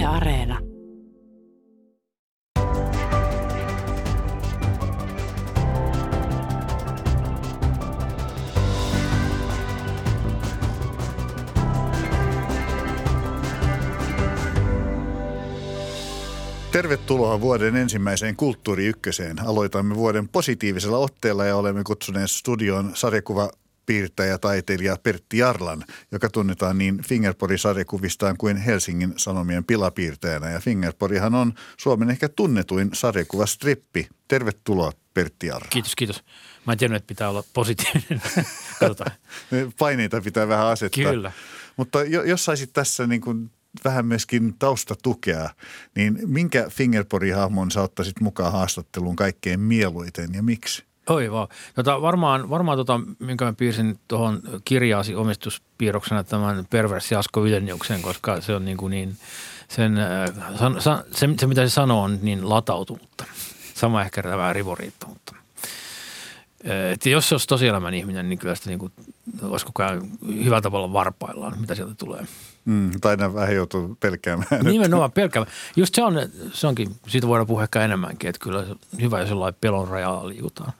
Areena. Tervetuloa vuoden ensimmäiseen Kulttuuri Ykköseen. Aloitamme vuoden positiivisella otteella ja olemme kutsuneet studioon sarjakuvapiirtäjä taiteilija Pertti Jarlan, joka tunnetaan niin Fingerpori-sarjakuvistaan kuin Helsingin Sanomien pilapiirtäjänä. Ja Fingerporihan on Suomen ehkä tunnetuin sarjakuvastrippi. Tervetuloa Pertti Jarlan. Kiitos. Mä en tiennyt, että pitää olla positiivinen. Katsotaan. Paineita pitää vähän asettaa. Kyllä. Mutta jos saisit tässä niin kuin vähän myöskin taustatukea, niin minkä Fingerpori-hahmon sä ottaisit mukaan haastatteluun kaikkein mieluiten ja miksi? Oi vaan. Varmaan minkä mä piirsin tuohon kirjaasi omistuspiirroksena tämän perversi Asko Vileniuksen, koska se on se mitä se sanoo on niin latautunutta. Sama ehkä tämä rivoriittoutta. Että jos se olisi tosielämän ihminen, niin kyllä sitä niin kuin, olisi koko ajan hyvällä tavalla varpaillaan, mitä sieltä tulee. Tai aina vähän joutuu pelkäämään. Nimenomaan pelkäämään. Just se onkin, siitä voidaan puhua ehkä enemmänkin, että kyllä hyvä, jos jollain pelon rajalla liikutaan.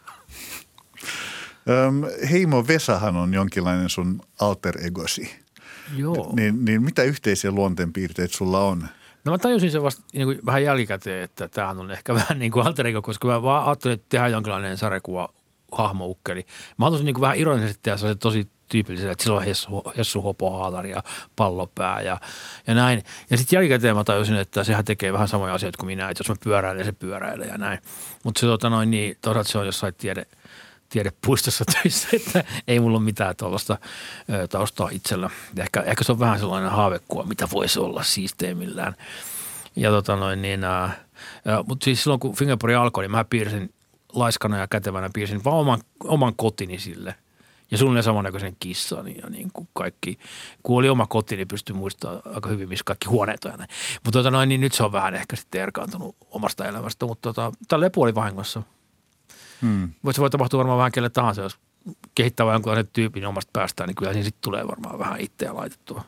Heimo Vesahan on jonkinlainen sun alter egosi. Joo. Niin mitä yhteisiä luonteenpiirteitä sulla on? No mä tajusin sen vasta niin kuin vähän jälkikäteen, että tämähän on ehkä vähän niin kuin alter ego, koska mä vaan ajattelin, että tehdään jonkinlainen sarjakuva hahmoukkeli. Mä haluaisin niin kuin vähän ironisesti tehdä se tosi tyypillisesti, että silloin Hessu Hopohaalari ja Pallopää ja näin. Ja sitten jälkikäteen mä tajusin, että sehän tekee vähän samoja asioita kuin minä, että jos mä pyöräilen, se pyöräilee ja näin. Mutta se toisaalta se on jossain tiedepuistossa töissä, että ei mulla ole mitään tuollaista taustaa itsellä. Ehkä se on vähän sellainen haavekuva, mitä voisi olla siisteimmillään. Ja mutta siis silloin kun Fingerpori alkoi, niin mä piirsin laiskana ja kätevänä piirsin vaan oman kotini sille. Ja suunnilleen samannäköisen kissan ja niin kuin kaikki. Kun oli oma koti, niin pystyi muistamaan aika hyvin, missä kaikki huoneet on. Mutta niin nyt se on vähän ehkä sitten erkaantunut omasta elämästä. Mutta tämä lepu oli vahingossa. Se voi tapahtua varmaan vähän kelle tahansa, jos kehittää vain jonkinlaisen tyypin omasta päästään, niin kyllä siinä sitten tulee varmaan vähän itseä laitettua.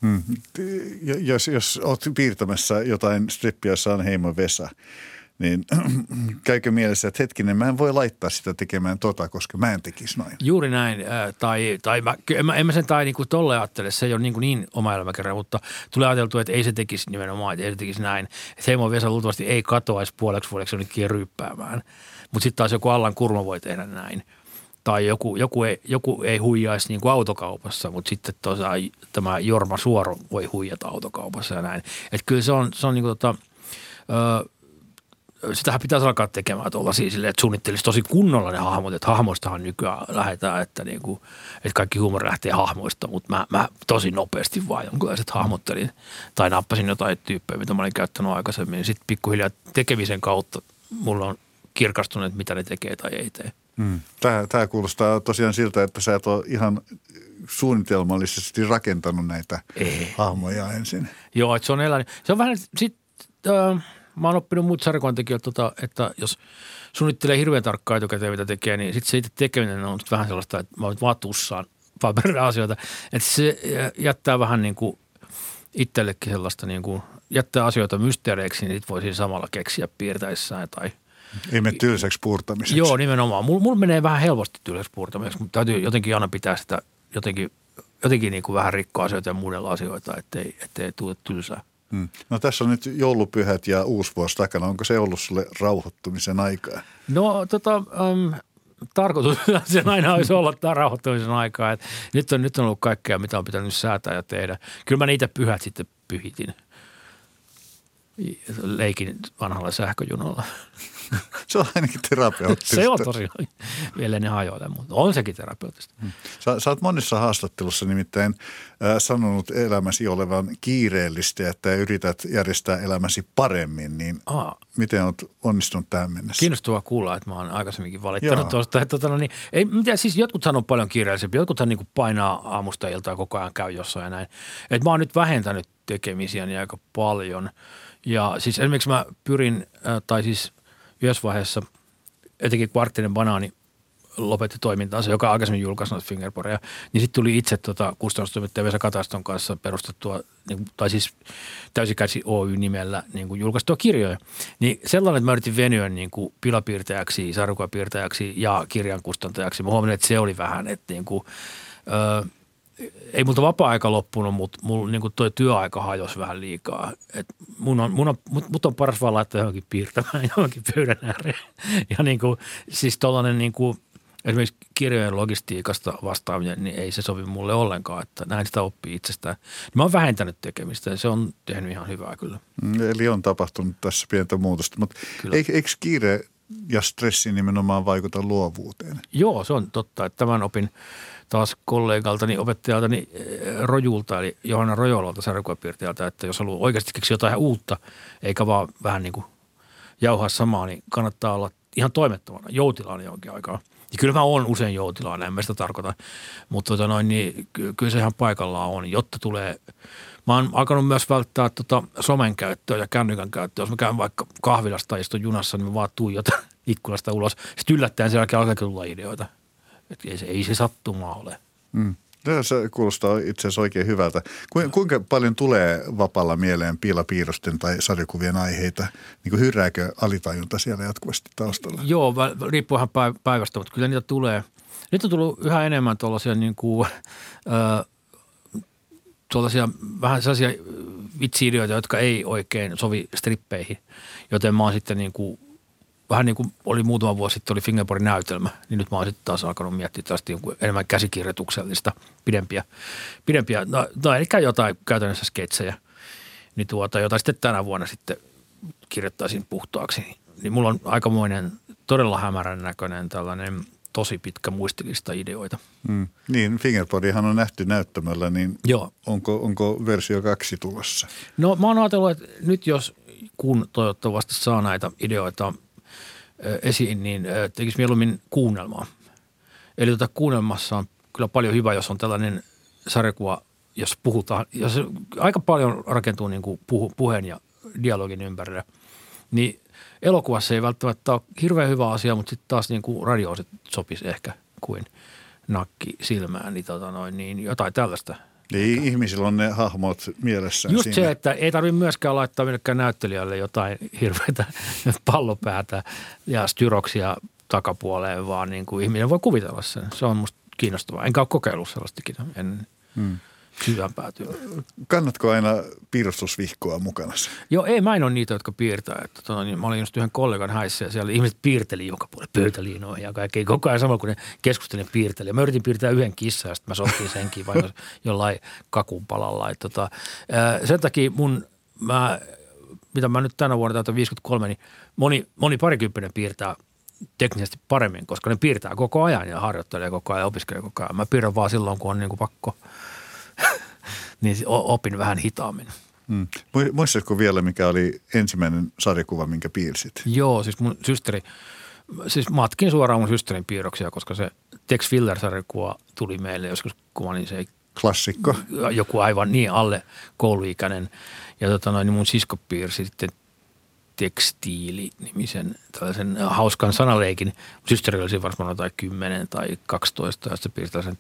Jos olet piirtämässä jotain strippiä, jossa on Heimo Vesa, niin käykö mielessä, että hetkinen, mä en voi laittaa sitä tekemään koska mä en tekisi noin. Juuri näin. En mä sen niin kuin tolle ajattele, se ei ole niin oma elämäkerran, mutta tulee ajateltua, että ei se tekisi nimenomaan, että ei se tekisi näin. Että Heimo Vesa luultavasti ei katoaisi puoleksi vuodeksi jonnekin ryyppäämään. Mutta sitten taas joku Allan Kurmo voi tehdä näin. Tai joku ei huijaisi niin kuin autokaupassa, mutta sitten tämä Jorma Suoro voi huijata autokaupassa ja näin. Että kyllä se on niin kuin sitähän pitäisi alkaa tekemään tuollaisia silleen, että suunnittelisi tosi kunnolla ne hahmot, että hahmoistahan nykyään lähdetään, että kaikki huumori lähtee hahmoista, mutta mä tosi nopeasti vaan jonkinlaiset hahmottelin tai nappasin jotain tyyppejä, mitä mä olin käyttänyt aikaisemmin. Sitten pikkuhiljaa tekemisen kautta mulla on kirkastunut, että mitä ne tekee tai ei tee. Tämä kuulostaa tosiaan siltä, että sä et ole ihan suunnitelmallisesti rakentanut näitä hahmoja ensin. Joo, että se on elänyt. Se on vähän mä oon oppinut muut sarjakuvantekijöitä, että jos suunnittelee hirveän tarkkaan etukäteen, mitä tekee, niin sitten se itse tekeminen on vähän sellaista, että mä vaan tussaan paperilla asioita. Että se jättää vähän niin kuin itsellekin sellaista, niin kuin jättää asioita mysteereiksi, niin sit voi siinä samalla keksiä piirtäessään tai ei mene tylsäksi puurtamiseksi. Joo, nimenomaan. Mulla menee vähän helposti tylsäksi puurtamiseksi, mutta täytyy jotenkin aina pitää sitä jotenkin niin kuin vähän rikkoa asioita ja muudella asioita, ettei tule tylsää. No tässä on nyt joulupyhät ja uusivuosi takana. Onko se ollut sulle rauhoittumisen aikaa? No tarkoitus sen aina olisi olla tämä rauhoittumisen aikaa. Että nyt on ollut kaikkea, mitä on pitänyt säätää ja tehdä. Kyllä mä niitä pyhät sitten pyhitin. Leikin vanhalla sähköjunalla. Se on ainakin terapeuttista. Se on tosiaan. Vielä ne hajoilee, mutta on sekin terapeuttista. Sä oot monissa haastattelussa nimittäin sanonut elämäsi olevan kiireellistä, että yrität järjestää elämäsi paremmin. Niin miten oot onnistunut tähän mennessä? Kiinnostavaa kuulla, että mä oon aikaisemminkin valittanut tuosta. Siis jotkut sanoo paljon kiireellisempi. Jotkuthan niin kuin painaa aamusta iltaa koko ajan käy jossain ja näin. Et mä oon nyt vähentänyt tekemisiäni aika paljon. Ja siis esimerkiksi mä pyrin, tai siis yhdessä vaiheessa, etenkin Kvarttinen banaani lopetti toimintaansa, joka aikaisemmin julkaisi noita fingerboardeja. Niin sitten tuli itse kustannustoimittaja Vesa Kataston kanssa perustettua, tai siis Täysikäsi Oy-nimellä julkaistua kirjoja. Niin sellainen, että mä yritin venyä pilapiirtäjäksi, sarjakuvapiirtäjäksi ja kirjan kustantajaksi. Mä huomasin, että se oli vähän, että ei multa vapaa-aika loppunut, mutta mulla toi työaika hajosi vähän liikaa. Mut on paras vaan laittaa johonkin piirtämään, johonkin pöydän ääreen. Ja siis tollainen esimerkiksi kirjojen logistiikasta vastaaminen, niin ei se sovi mulle ollenkaan, että näin sitä oppii itsestään. Mä oon vähentänyt tekemistä ja se on tehnyt ihan hyvää kyllä. Eli on tapahtunut tässä pientä muutosta, mutta eikö kiire ja stressi nimenomaan vaikuta luovuuteen? Joo, se on totta, että tämän opin taas kollegaltani, opettajaltani Rojulta, eli Johanna Rojolalta, sarjakuvapiirtäjältä, että jos haluaa oikeasti keksiä jotain ihan uutta, eikä vaan vähän jauhaa samaa, niin kannattaa olla ihan toimettomana, joutilaana jonkin aikaa. Ja kyllä mä oon usein joutilaana, en mä sitä tarkoita, mutta niin kyllä se ihan paikallaan on, jotta tulee. Mä oon alkanut myös välttää somen käyttöä ja kännykän käyttöä. Jos mä käyn vaikka kahvilasta tai istun junassa, niin mä vaan tuijotan ikkunasta ulos. Sitten yllättäen sen jälkeen alkaa tulla ideoita. Että ei se sattumaa ole. Se kuulostaa itse asiassa oikein hyvältä. Kuinka paljon tulee vapaalla mieleen piilapiirrosten tai sarjakuvien aiheita? Hyrrääkö alitajunta siellä jatkuvasti taustalla? Joo, riippuu ihan päivästä, mutta kyllä niitä tulee. Nyt on tullut yhä enemmän tuollaisia vähän sellaisia vitsi-ideoita, jotka ei oikein sovi strippeihin. Joten mä oon sitten vähän niin kuin oli muutama vuosi sitten oli fingerboardin näytelmä, niin nyt mä oon sitten taas alkanut miettiä tästä enemmän käsikirjoituksellista, pidempiä eli jotain käytännössä sketsejä, niin jota sitten tänä vuonna sitten kirjoittaisin puhtaaksi. Niin mulla on aikamoinen, todella hämärän näköinen tällainen tosi pitkä muistilista ideoita. Niin, fingerboardihan on nähty näyttämällä, niin joo. Onko versio 2 tulossa? No mä oon ajatellut, että nyt kun toivottavasti saa näitä ideoita esiin, niin tekisi mieluummin kuunnelmaa. Eli kuunnelmassa on kyllä paljon hyvä, jos on tällainen sarjakuva, jos puhutaan, jos aika paljon rakentuu puheen ja dialogin ympärille, niin elokuvassa ei välttämättä ole hirveän hyvä asia, mutta sitten taas radio sopisi ehkä kuin nakki silmään, niin jotain tällaista. Niin, ihmisillä on ne hahmot mielessään. Just siinä. Se, että ei tarvitse myöskään laittaa millekään näyttelijälle jotain hirveätä pallopäätä ja styroksia takapuoleen, vaan ihminen voi kuvitella sen. Se on musta kiinnostavaa. Enkä ole kokeillut sellaistakin ennen syvään päätyä. Kannatko aina piirustusvihkoa mukana? Joo, mä en ole niitä, jotka piirtää. Mä olin just yhden kollegan häissä ja siellä ihmiset piirteli joka puolella pöytäliinoihin ja kaikki koko ajan samalla, kun ne keskustelivat piirteli. Mä yritin piirtää yhden kissan ja sitten mä sotkin senkin vain jollain kakun palalla. Sen takia mitä mä nyt tänä vuonna täytän 53, niin moni parikymppinen piirtää teknisesti paremmin, koska ne piirtää koko ajan ja harjoittelee koko ajan ja opiskelee koko ajan. Mä piirrän vaan silloin, kun on pakko. Niin opin vähän hitaammin. Muistatko vielä, mikä oli ensimmäinen sarjakuva, minkä piirsit? Joo, siis mun systeri, matkin suoraan mun systerin piirroksia, koska se Tex Willer-sarjakuva tuli meille joskus, kun niin se klassikko. Joku aivan niin alle kouluikäinen. Ja niin mun sisko piirsi sitten Tekstiili-nimisen tällaisen hauskan sanaleikin. Systerillä olisi varmaan jotain 10 tai 12 ja sitten se piirsi tällaisen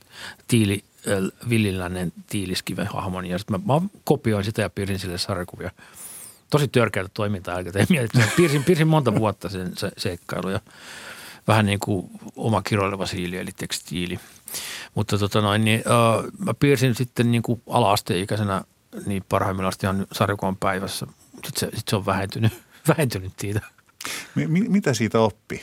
villiläinen tiiliskiven hahmon ja sitten mä kopioin sitä ja piirsin sille sarjakuvia. Tosi törkeätä toimintaa jälkeen. Piirsin monta vuotta sen seikkailu ja vähän niin kuin oma kiroileva siili eli tekstiili. Mutta mä piirsin sitten niin kuin ala-asteikäisenä niin parhaimmillaan asti ihan sarjakuvan päivässä. Sitten se on vähentynyt siitä. Mitä siitä oppii?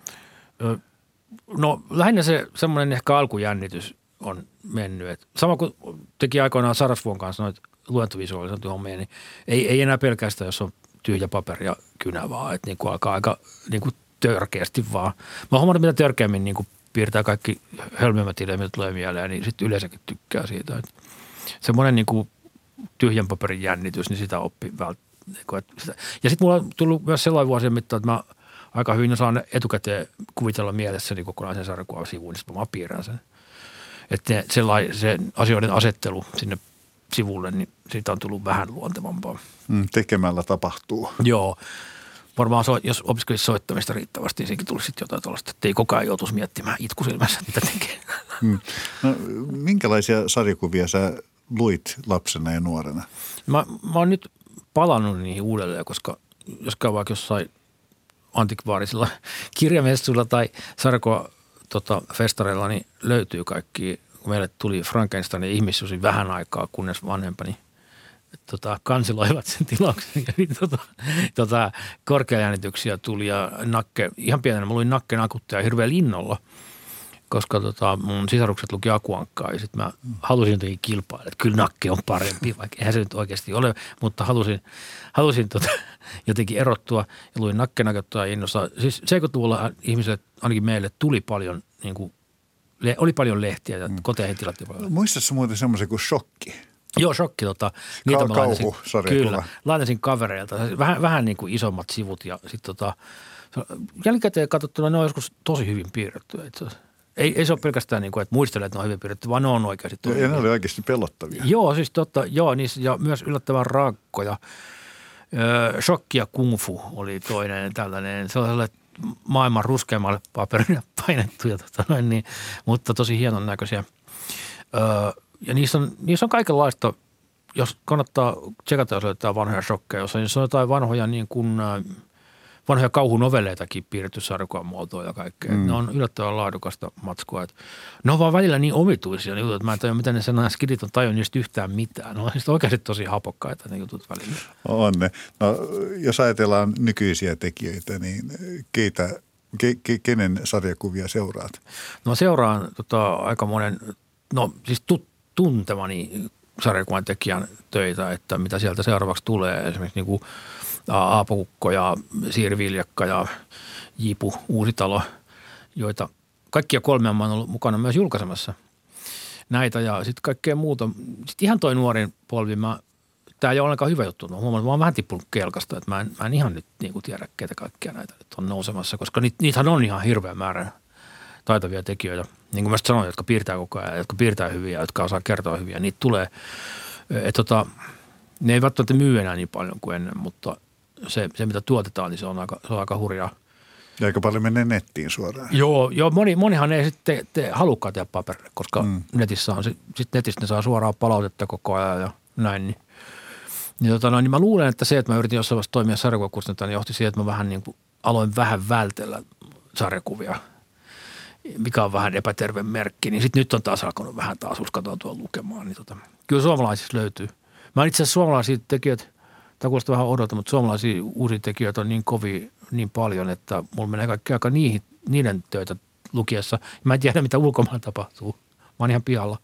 No lähinnä se semmoinen ehkä alkujännitys on mennyt. Sama kuin teki aikoinaan Sarasvuon kanssa noita luentovisuaalisointia hommia, niin ei enää pelkästään, jos on tyhjä paperi ja kynä vaan. Että alkaa aika törkeästi vaan. Mä huomannut, mitä törkeämmin piirtää kaikki hölmömmät ideat, mitä tulee mieleen, niin sitten yleensäkin tykkää siitä. Että semmoinen tyhjän paperin jännitys, niin sitä oppi ja sitten mulla on tullut myös sellainen vuosien mittaan, että mä aika hyvin osaan etukäteen kuvitella mielessäni kokonaisen sarjakuvan sivuun, niin mä piirrän sen. Että se asioiden asettelu sinne sivulle, niin siitä on tullut vähän luontevampaa. Tekemällä tapahtuu. Joo. varmaan jos opiskelisi soittamista riittävästi, niin sekin tulisi sitten jotain tuollaista, että ei koko ajan joutuisi miettimään itkusilmässä, mitä tekee. No, minkälaisia sarjakuvia sä luit lapsena ja nuorena? Mä oon nyt palannut niihin uudelleen, koska jos käy vaikka jossain antikvaarisilla kirjamessuilla tai sarjakuva-festareilla, niin löytyy kaikki. Kun meille tuli Frankensteinin ihmissusi vähän aikaa, kunnes vanhempani kansiloivat sen tilauksen. Ja niin, korkeajännityksiä tuli ja ihan pienenä mä luin Nakken akutteja hirveän innolla, koska mun sisarukset luki Akuankkaa ja sitten mä halusin jotenkin kilpailla, että kyllä Nakke on parempi, vaikka eihän se nyt oikeasti ole, mutta halusin jotenkin erottua ja luin Nakken akutteja innossa. Siis 70-luvulla ihmisille, ainakin meille, tuli paljon niin kuin, oli paljon lehtiä ja koteihin tilattiin paljon. Muistatko muuten semmoisen kuin Shokki? Joo, Shokki. Niitä mä Kauhusarjakuva. Lainasin kavereilta. Vähän niin kuin isommat sivut ja sitten jälkikäteen katsottuna ne on joskus tosi hyvin piirretty. Ei se ole pelkästään niin kuin, että muistelee, että ne on hyvin piirretty, vaan ne on oikeasti. Ja ne oli oikeasti pelottavia. Joo, siis niissä ja myös yllättävän rankkoja. Shokki ja Kung Fu oli toinen tällainen. Se oli maailman ruskeammalle paperille painettuja, mutta tosi hienon näköisiä. Ja niissä on kaikenlaista, jos kannattaa tsekata, jos löytää vanhoja shokkeja, jos on jotain vanhoja niin kuin vanhoja kauhunovelleitakin piirretty sarjakuvan muotoa ja kaikkea. Ne on yllättävän laadukasta matskua. Ne on vaan välillä niin omituisia ne jutut, että mä en tajua, miten ne sanaa skidit on tajunnut niistä yhtään mitään. Ne on oikeasti tosi hapokkaita ne jutut välillä. On ne. No, jos ajatellaan nykyisiä tekijöitä, niin kenen sarjakuvia seuraat? No seuraan aika monen, siis tuntemani sarjakuvan tekijän töitä, että mitä sieltä seuraavaksi tulee. Esimerkiksi niin kuin Aapo Kukko ja Siiri Viljakka ja Jipu Uusitalo, joita kaikkia kolmea mä oon ollut mukana myös julkaisemassa näitä ja sitten kaikkea muuta. Sitten ihan toi nuorin polvi, tämä ei ole ollenkaan hyvä juttu. Mä huomaan, että mä oon vähän tippunut kelkasta, että mä en ihan nyt niin kuin tiedä, ketä kaikkia näitä nyt on nousemassa, koska niitähän on ihan hirveä määrä taitavia tekijöitä. Niin kuin mä sanoin, jotka piirtää koko ajan, jotka piirtää hyviä, jotka osaa kertoa hyviä. Niitä tulee, ne ei välttämättä myy enää niin paljon kuin ennen, mutta se mitä tuotetaan, niin se on aika hurjaa. Ja aika paljon menee nettiin suoraan. Joo, monihan ei sitten halukkaan tehdä paperille, koska netissä on, sitten netistä ne saa suoraan palautetta koko ajan ja näin. Niin mä luulen, että se, että mä yritin jossain vaiheessa toimia sarjakuvakustantajana, niin johti siihen, että mä vähän niin kuin aloin vähän vältellä sarjakuvia, mikä on vähän epäterve merkki. Niin sitten nyt on taas alkanut vähän taas uskaltautua lukemaan. Niin kyllä suomalaisissa löytyy. Mä itse asiassa suomalaisia tekijöitä, tämä kuulostaa vähän odota, mutta suomalaisia uusia tekijöitä on niin kovia niin paljon, että mulla menee kaikki aika niiden töitä lukiessa. Mä en tiedä, mitä ulkomaan tapahtuu. Mä oon ihan pihalla.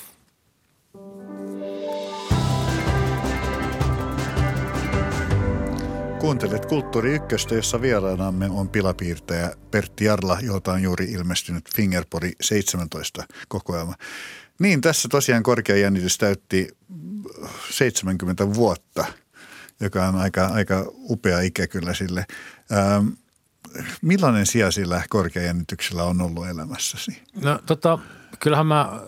Kuuntelet Kulttuuri Ykköstä, jossa vieraanamme on pilapiirtäjä Pertti Jarla, jolta on juuri ilmestynyt Fingerpori 17 kokoelma. Niin, tässä tosiaan korkea jännitys täytti 70 vuotta, joka on aika upea ikä kyllä sille. Millainen sija sillä korkeajännityksellä on ollut elämässäsi? No kyllähän mä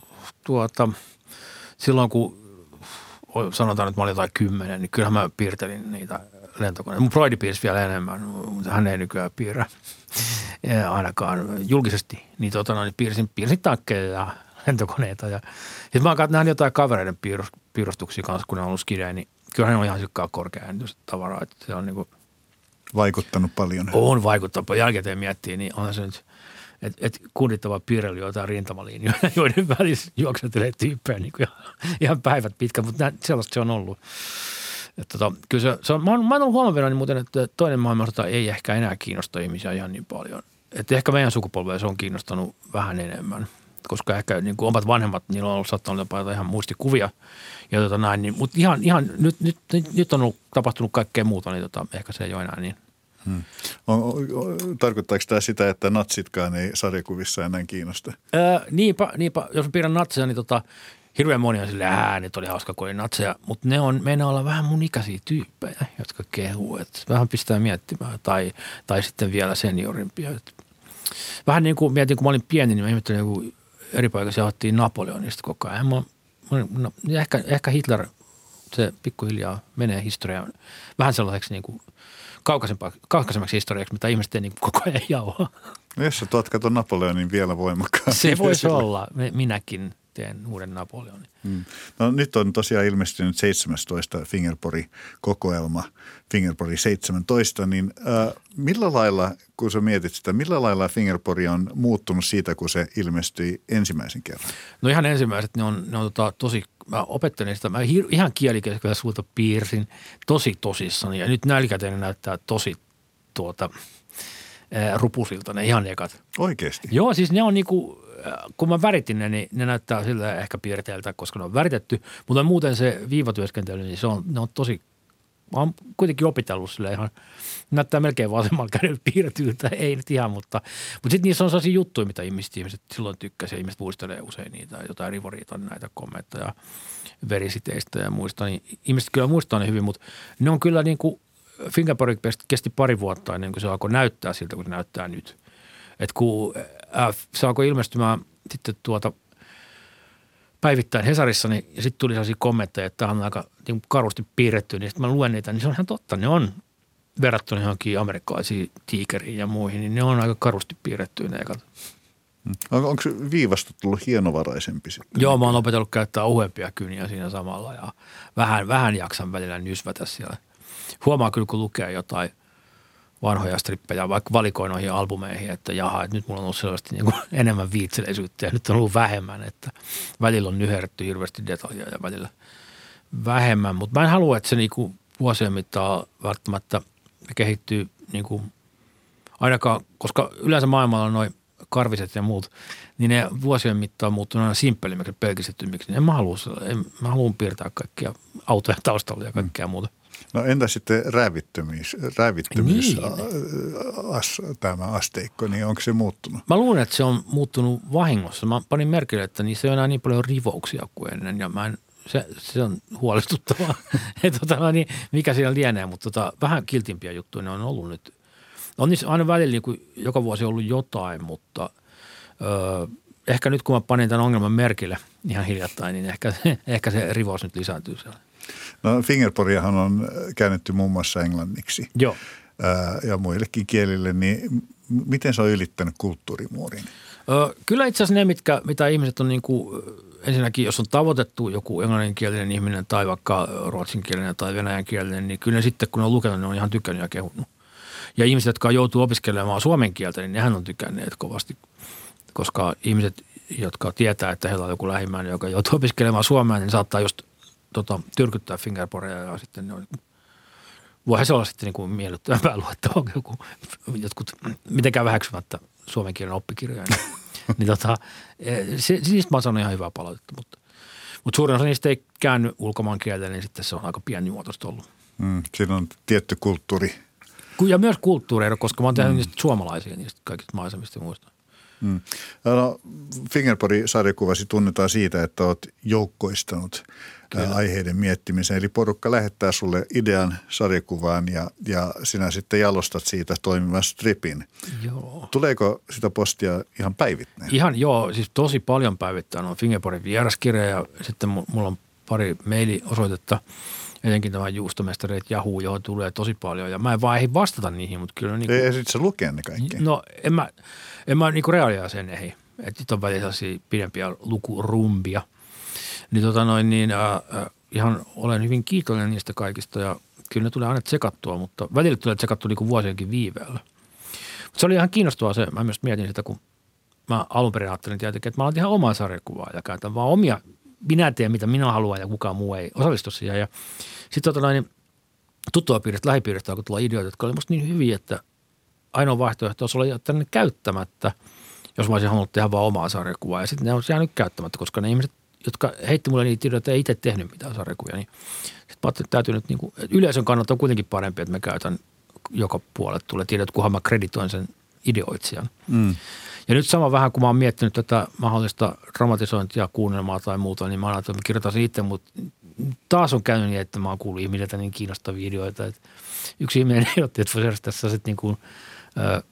silloin kun sanotaan, että mä olin jotain 10, niin kyllähän mä piirtelin niitä lentokoneita. Mun broidi piirsi vielä enemmän, mutta hän ei nykyään piirrä ainakaan julkisesti. Niin, piirsin tankkeja ja lentokoneita. Ja sitten mä oon nähnyt jotain kavereiden piirustuksia kanssa, kun ne on ollut skidejä, niin kyllähän ne on ihan sykkaa korkeajännitystä tavaraa. Että se on niin kuin vaikuttanut paljon. On vaikuttanut. Jälkikäteen miettii, niin onhan se nyt, että kunnittava piirrely jotain rintamalinjoja, joiden välissä juoksentelee tyyppejä niin kuin ihan päivät pitkä, mutta sellaista se on ollut. Kyllä se on, mä oon ollut huomannut muuten, että toinen maailmansota ei ehkä enää kiinnosta ihmisiä ihan niin paljon. Että ehkä meidän sukupolvea se on kiinnostanut vähän enemmän, koska ehkä niin kuin omat vanhemmat, niillä on ollut saattanut jopa ihan muistikuvia ja näin. Niin, mutta ihan nyt on tapahtunut kaikkea muuta, niin ehkä se ei ole enää niin. Tarkoittaako tämä sitä, että natsitkaan ei sarjakuvissa enää kiinnosta? Niinpä. Jos piirrän natseja, niin hirveän moni on silleen, nyt oli hauska, kun oli natseja, mutta ne olla vähän mun ikäisiä tyyppejä, jotka kehuu, että vähän pistää miettimään, tai sitten vielä seniorimpia. Vähän niin kuin mietin, kun mä olin pieni, niin mä ihmettelin, kun eri paikassa jahattiin Napoleonista koko ajan. Ehkä Hitler, se pikkuhiljaa menee historiaan vähän sellaiseksi niin kuin kaukaisemmaksi historiaksi, mitä ihmiset ei niin koko ajan jauhaa. No jos sä tuot kato Napoleonin vielä voimakkaammin. Se voisi olla. Minäkin teen uuden Napoleonin. No nyt on tosiaan ilmestynyt 17 Fingerpori-kokoelma, Fingerpori 17, niin millä lailla, kun sä mietit sitä, millä lailla Fingerpori on muuttunut siitä, kun se ilmestyi ensimmäisen kerran? No ihan ensimmäiset, ne on tosi, mä opettelin sitä, mä ihan kielikeskellä suuta piirsin tosi tosissani ja nyt nälkäteen näyttää tosi rupusilta ne ihan ekat. Oikeasti? Joo, siis ne on niinku, kun mä väritin ne, niin ne näyttää sillä ehkä piirteiltä, koska ne on väritetty, mutta muuten se viivatyöskentely, niin ne on tosi, mä oon kuitenkin opitellut sille ihan, näyttää melkein vasemmalla kädellä piirretyltä, ei nyt ihan, mutta sitten niissä on sellaisia juttuja, mitä ihmiset silloin tykkäsivät ja ihmiset muistelee usein niitä, jotain rivoriita, näitä kommentteja verisiteistä ja muista, niin ihmiset kyllä muistaa ne hyvin, mutta ne on kyllä niin kuin Fingerpori kesti pari vuotta ennen kuin se alkoi näyttää siltä, kun se näyttää nyt. Että kun se alkoi ilmestymään sitten päivittäin Hesarissa, niin ja sitten tuli sellaisia kommentteja, että tämä on aika niin karusti piirretty, niin sitten mä luen niitä, niin se on ihan totta. Ne on verrattuna johonkin amerikkalaisiin tiikeriin ja muihin, niin ne on aika karusti piirrettyä ne ekat. Onko viivasta tullut hienovaraisempi sitten? Joo, mä oon opetellut käyttää uheampia kyniä siinä samalla ja vähän jaksan välillä nysvätä siellä. Huomaa kyllä, kun lukee jotain vanhoja strippejä, vaikka valikoin noihin albumeihin, että jaha, että nyt mulla on ollut selvästi niin kuin enemmän viitseleisyyttä ja nyt on ollut vähemmän, että välillä on nyherretty hirveästi detaljia ja välillä vähemmän, mutta mä en halua, että se niin kuin vuosien mittaan välttämättä kehittyy niin kuin ainakaan, koska yleensä maailmalla on noin karviset ja muut, niin ne vuosien mittaan muuttunut aina simppelimmiksi ja pelkistetymmiksi, niin en mä haluan piirtää kaikkia autoja taustalla ja kaikkea muuta. No entä sitten tämä asteikko, niin onko se muuttunut? Mä luulen, että se on muuttunut vahingossa. Mä panin merkille, että niissä ei ole enää niin paljon rivouksia kuin ennen ja se on huolestuttavaa, niin, mikä siinä lienee, mutta vähän kiltimpiä juttuja ne on ollut nyt. On niissä aina välillä niin kuin joka vuosi ollut jotain, mutta ehkä nyt kun mä panin tämän ongelman merkille ihan hiljattain, niin ehkä se rivous nyt lisääntyy siellä. No Fingerporiahan on käännetty muun muassa englanniksi. Joo. Ja muillekin kielille, niin miten se on ylittänyt kulttuurimuurin? Kyllä itse asiassa ne, mitä ihmiset on niin kuin, ensinnäkin jos on tavoitettu joku englanninkielinen ihminen tai vaikka ruotsinkielinen tai venäjänkielinen, niin kyllä ne sitten kun on lukenut, ne on ihan tykännyt ja kehunut. Ja ihmiset, jotka joutuu opiskelemaan suomen kieltä, niin nehän on tykänneet kovasti, koska ihmiset, jotka tietää, että heillä on joku lähimmäinen, joka joutuu opiskelemaan suomea, niin saattaa just tyrkyttää Fingerporia ja sitten ne on, voihan se olla sitten niin kuin miellyttävämpää luettavaa jotkut mitenkään väheksymättä suomen kielen oppikirjoja. Niistä mä sanon ihan hyvää palautetta, mutta suurin osa niistä ei käänny ulkomaan kieltä, niin sitten se on aika pienimuotoista ollut. Siinä on tietty kulttuuri. Ja myös kulttuureita, koska mä oon tehnyt niistä suomalaisia, niistä kaikista maisemista ja muista. No, Fingerpori-sarjakuvasi tunnetaan siitä, että olet joukkoistanut aiheiden miettimiseen. Eli porukka lähettää sulle idean sarjakuvaan ja sinä sitten jalostat siitä toimivan stripin. Joo. Tuleeko sitä postia ihan päivittäin? Ihan joo, siis tosi paljon päivittäin on Fingerporin vieraskirja ja sitten mulla on pari mailiosoitetta. Etenkin tämä juustomestareet Yahoo, johon tulee tosi paljon. Ja mä en vaan ehdi vastata niihin, mutta kyllä niin ei sit sä lukea ne kaikki? No en mä niinku reaalia sen ehdi. Että nyt on välillä sellaisia pidempiä lukurumbia. Niin ihan olen hyvin kiitollinen niistä kaikista ja kyllä ne tulee aina tsekattua, mutta välillä tulee tsekattua niinku vuosienkin viiveellä. Mutta se oli ihan kiinnostavaa se, mä myös mietin sitä, kun mä alun perin ajattelin tietenkin, että mä alan ihan omaa sarjakuvaa ja käytän vaan omia, minä teen mitä minä haluan ja kukaan muu ei osallistu siihen. Ja sitten tuttavapiiristä, lähipiiristä alkoi tulla ideoita, jotka oli musta niin hyviä, että ainoa vaihtoehto olisi olla jättää ne käyttämättä, jos mä olisin halunnut tehdä vaan omaa sarjakuvaa. Ja sitten ne olisi jäänyt käyttämättä, koska ne ihmiset, jotka heitti mulle niitä ideoita, ei itse tehnyt mitään sarjakuvia. Niin sitten mä ajattelin, että täytyy nyt yleisön kannalta on kuitenkin parempi, että mä käytän joka puolelle tulee tiedot, kunhan mä kreditoin sen ideoitsijan. Ja nyt sama vähän, kun mä oon miettinyt tätä mahdollista dramatisointia, kuunnelmaa tai muuta, niin mä ajattelin, että mä kirjoitan sen itse, mutta taas on käynyt niin, että mä oon kuullut ihmisiltä niin kiinnostavia videoita. Että yksi ihminen ehdotti, että voisi järjestää sellaiset niin kuin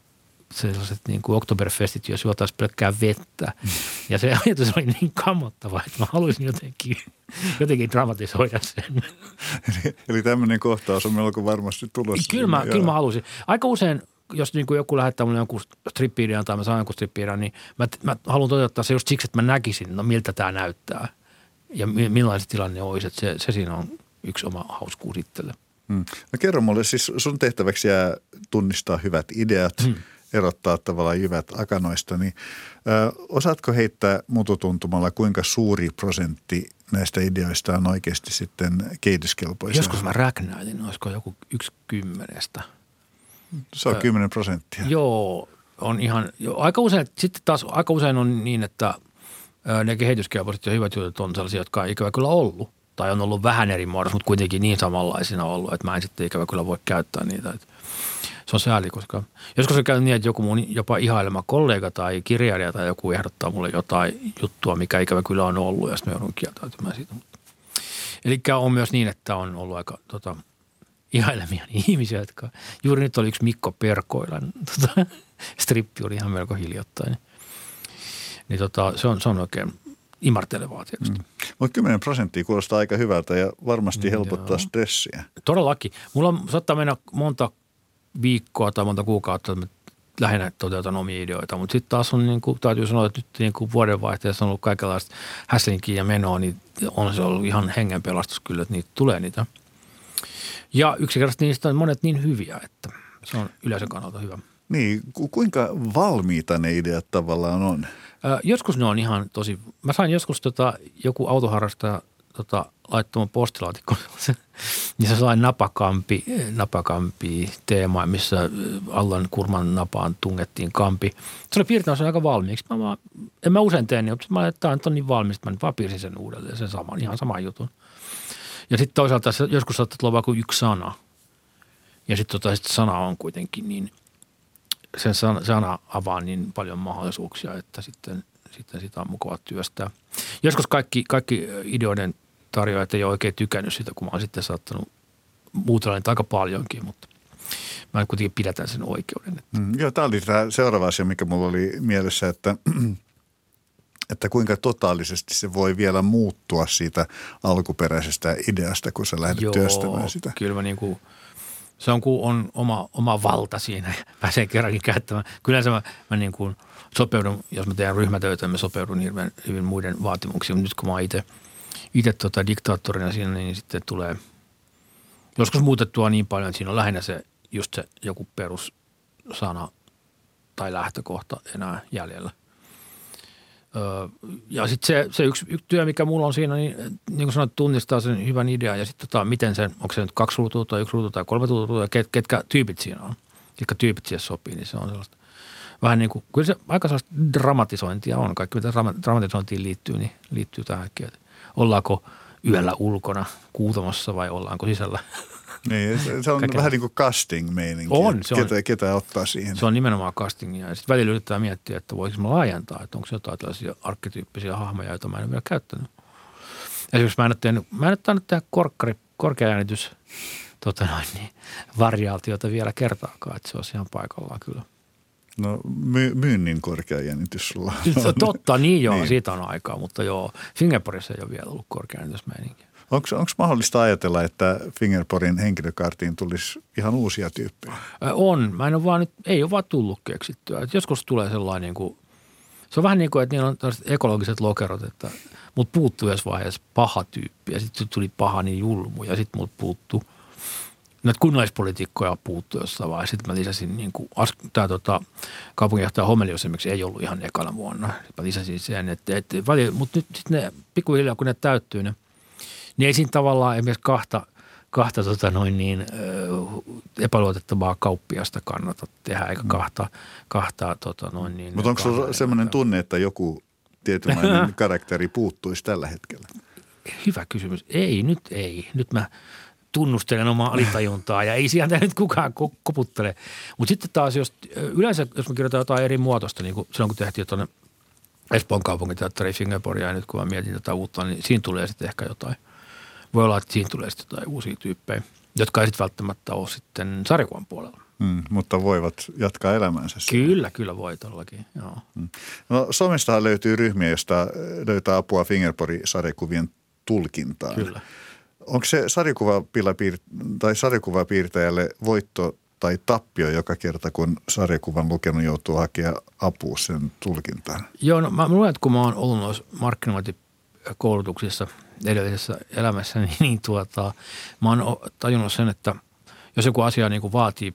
sellaiset niin kuin Oktoberfestit, jos juotaisiin pelkkää vettä. Ja se ajatus oli niin kammottava, että mä haluaisin jotenkin dramatisoida sen. Eli tämmöinen kohtaus on melko varmasti tulossa. Kyllä mä halusin. Aika usein, jos niin kuin joku lähettää mulle jonkun strippi-idean tai mä saan jonkun strippi-idean, niin mä haluan toteuttaa se just siksi, että mä näkisin, no miltä tämä näyttää. Ja millainen tilanne olisi, että se siinä on yksi oma hauskuus itselle. No kerro mulle, siis sun tehtäväksi jää tunnistaa hyvät ideat, erottaa tavallaan jyvät akanoista, niin osaatko heittää mututuntumalla, kuinka suuri prosentti näistä ideoista on oikeasti sitten kehityskelpoisia? Joskus mä räknäilin, olisiko joku 1/10. Se on 10%. Joo, on ihan, aika usein on niin, että ne kehityskelpoiset ja hyvät jutut on sellaisia, jotka on ikävä kyllä ollut. Tai on ollut vähän eri muodossa, mutta kuitenkin niin samanlaisina ollut, että mä en sitten ikävä kyllä voi käyttää niitä. Se on sääli, koska joskus se käy niin, että joku mun jopa ihailema kollega tai kirjailija tai joku ehdottaa mulle jotain juttua, mikä ikävä kyllä on ollut, ja sitten mä joudun kieltäytymään siitä. Eli on myös niin, että on ollut aika ihailemia ihmisiä, jotka juuri nyt oli yksi Mikko Perkoilan strippi oli ihan melko hiljattain. Niin se on oikein imartelevaa tietysti. Mutta 10% kuulostaa aika hyvältä ja varmasti helpottaa stressiä. Todellakin. Mulla saattaa mennä monta viikkoa tai monta kuukautta, että lähinnä toteutan omia ideoita, mutta sitten taas on, niin kuin, täytyy sanoa, että nyt niin kuin vuodenvaihteessa on ollut kaikenlaista häslinkiä ja menoa, niin on se ollut ihan hengenpelastus kyllä, että niitä tulee niitä. Ja yksinkertaisesti niistä on monet niin hyviä, että se on yleisön kannalta hyvä. Niin, kuinka valmiita ne ideat tavallaan on? Joskus ne on ihan tosi, mä sain joskus joku autoharrastaja laittamaan postilaatikkoon niin se sai napakampi teema, missä Allan Kurman napaan tungettiin kampi. Se oli piirtänyt sen aika valmiiksi. En mä usein tee niin, mutta mä ajattelin, että tämä on niin valmis, että mä nyt vaan piirsin sen uudelleen, sen ihan saman jutun. Ja sitten toisaalta joskus saattaa olla vaan kuin yksi sana. Ja sitten sit sana on kuitenkin niin, sen sana avaa niin paljon mahdollisuuksia, että sitten sitä on mukava työstää. Joskus kaikki ideoiden tarjoajat ei ole oikein tykännyt sitä, kun mä oon sitten saattanut muutella niitä aika paljonkin, mutta mä kuitenkin pidätän sen oikeuden. Joo, tämä oli tämä seuraava asia, mikä mulla oli mielessä, että kuinka totaalisesti se voi vielä muuttua siitä alkuperäisestä ideasta, kun sä lähdet työstämään sitä. Kyllä mä se on kun on oma valta siinä ja pääsee kerrankin käyttämään. Kyllä mä niin kuin sopeudun, jos mä teen ryhmätöitä, mä sopeudun hyvin muiden vaatimuksiin, mutta nyt kun mä oon itse diktaattorina siinä, niin sitten tulee joskus muutettua niin paljon, että siinä on lähinnä just se joku perussana tai lähtökohta enää jäljellä. Ja sitten se yksi työ, mikä mulla on siinä, niin kuin sanoit, tunnistaa sen hyvän idean ja sitten miten onko se nyt 2 ruutua tai 1 ruutu tai 3 ruutua ja ketkä tyypit siinä on, ketkä tyypit siihen sopii, niin se on sellaista. Vähän niin kuin, kyllä se aika sellaista dramatisointia on. Kaikki mitä dramatisointiin liittyy, niin liittyy tähänkin, että ollaanko yöllä ulkona kuutamossa vai ollaanko sisällä. Niin, se on vähän niin kuin casting-meininki. Ketä ottaa siihen. Se on nimenomaan castingia. Ja sitten välillä yritetään miettiä, että voiko mä laajentaa, että onko jotain tällaisia arkkityyppisiä hahmoja, joita mä en ole vielä käyttänyt. Esimerkiksi mä en ole tehdä korkeaäänitys variaatiota vielä kertaakaan, että se olisi ihan paikallaan kyllä. No myynnin korkea jännitys sulla on. Totta, niin joo, niin. Siitä on aikaa, mutta joo, Fingerporissa ei ole vielä ollut korkea jännitysmeininkiä. Onko mahdollista ajatella, että Fingerporin henkilökaartiin tulisi ihan uusia tyyppejä? On. Ei ole vaan tullut keksittyä. Et joskus tulee sellainen, se on vähän niin kuin, että niillä on tällaiset ekologiset lokerot, mutta puuttuu jossain vaiheessa paha tyyppi ja sitten tuli paha niin julmu ja sitten mut puuttuu. Näitä kunnallispolitiikkoja puuttuu jossain vaiheessa. Sitten mä lisäsin, tämä kaupunginjohtaja Homelius esimerkiksi ei ollut ihan ekana vuonna. Mä lisäsin sen, mutta nyt sitten ne pikkuhiljaa, kun ne täyttyy, niin ei siinä tavallaan esimerkiksi kahta epäluotettavaa kauppiasta kannata tehdä, eikä kahta Mutta onko sulla sellainen tunne, että joku tietynlainen karakteri puuttuisi tällä hetkellä? Hyvä kysymys. Nyt ei. Nyt mä tunnustelen omaa alitajuntaa ja ei sieltä nyt kukaan koputtele. Mutta sitten taas, yleensä jos mä kirjoitan jotain eri muotoista, niin kuin silloin kun tehtiin tuonne Espoon kaupunginteatteri Fingerporia ja nyt kun mä mietin tätä uutta, niin siinä tulee sitten ehkä jotain. Voi olla, että siinä tulee sitten jotain uusia tyyppejä, jotka ei sitten välttämättä ole sitten sarjakuvan puolella. Mutta voivat jatkaa elämänsä. Kyllä voi todellakin, joo. No somestahan löytyy ryhmiä, josta löytää apua Fingerpori-sarjakuvien tulkintaan. Kyllä. Onko se sarjakuvapiirtäjälle voitto tai tappio joka kerta, kun sarjakuvan lukenut joutuu hakemaan apua sen tulkintaan? Joo, no mä luulen, että kun mä oon ollut noissa markkinointikoulutuksissa edellisessä elämässä, niin mä oon tajunnut sen, että jos joku asia niin kuin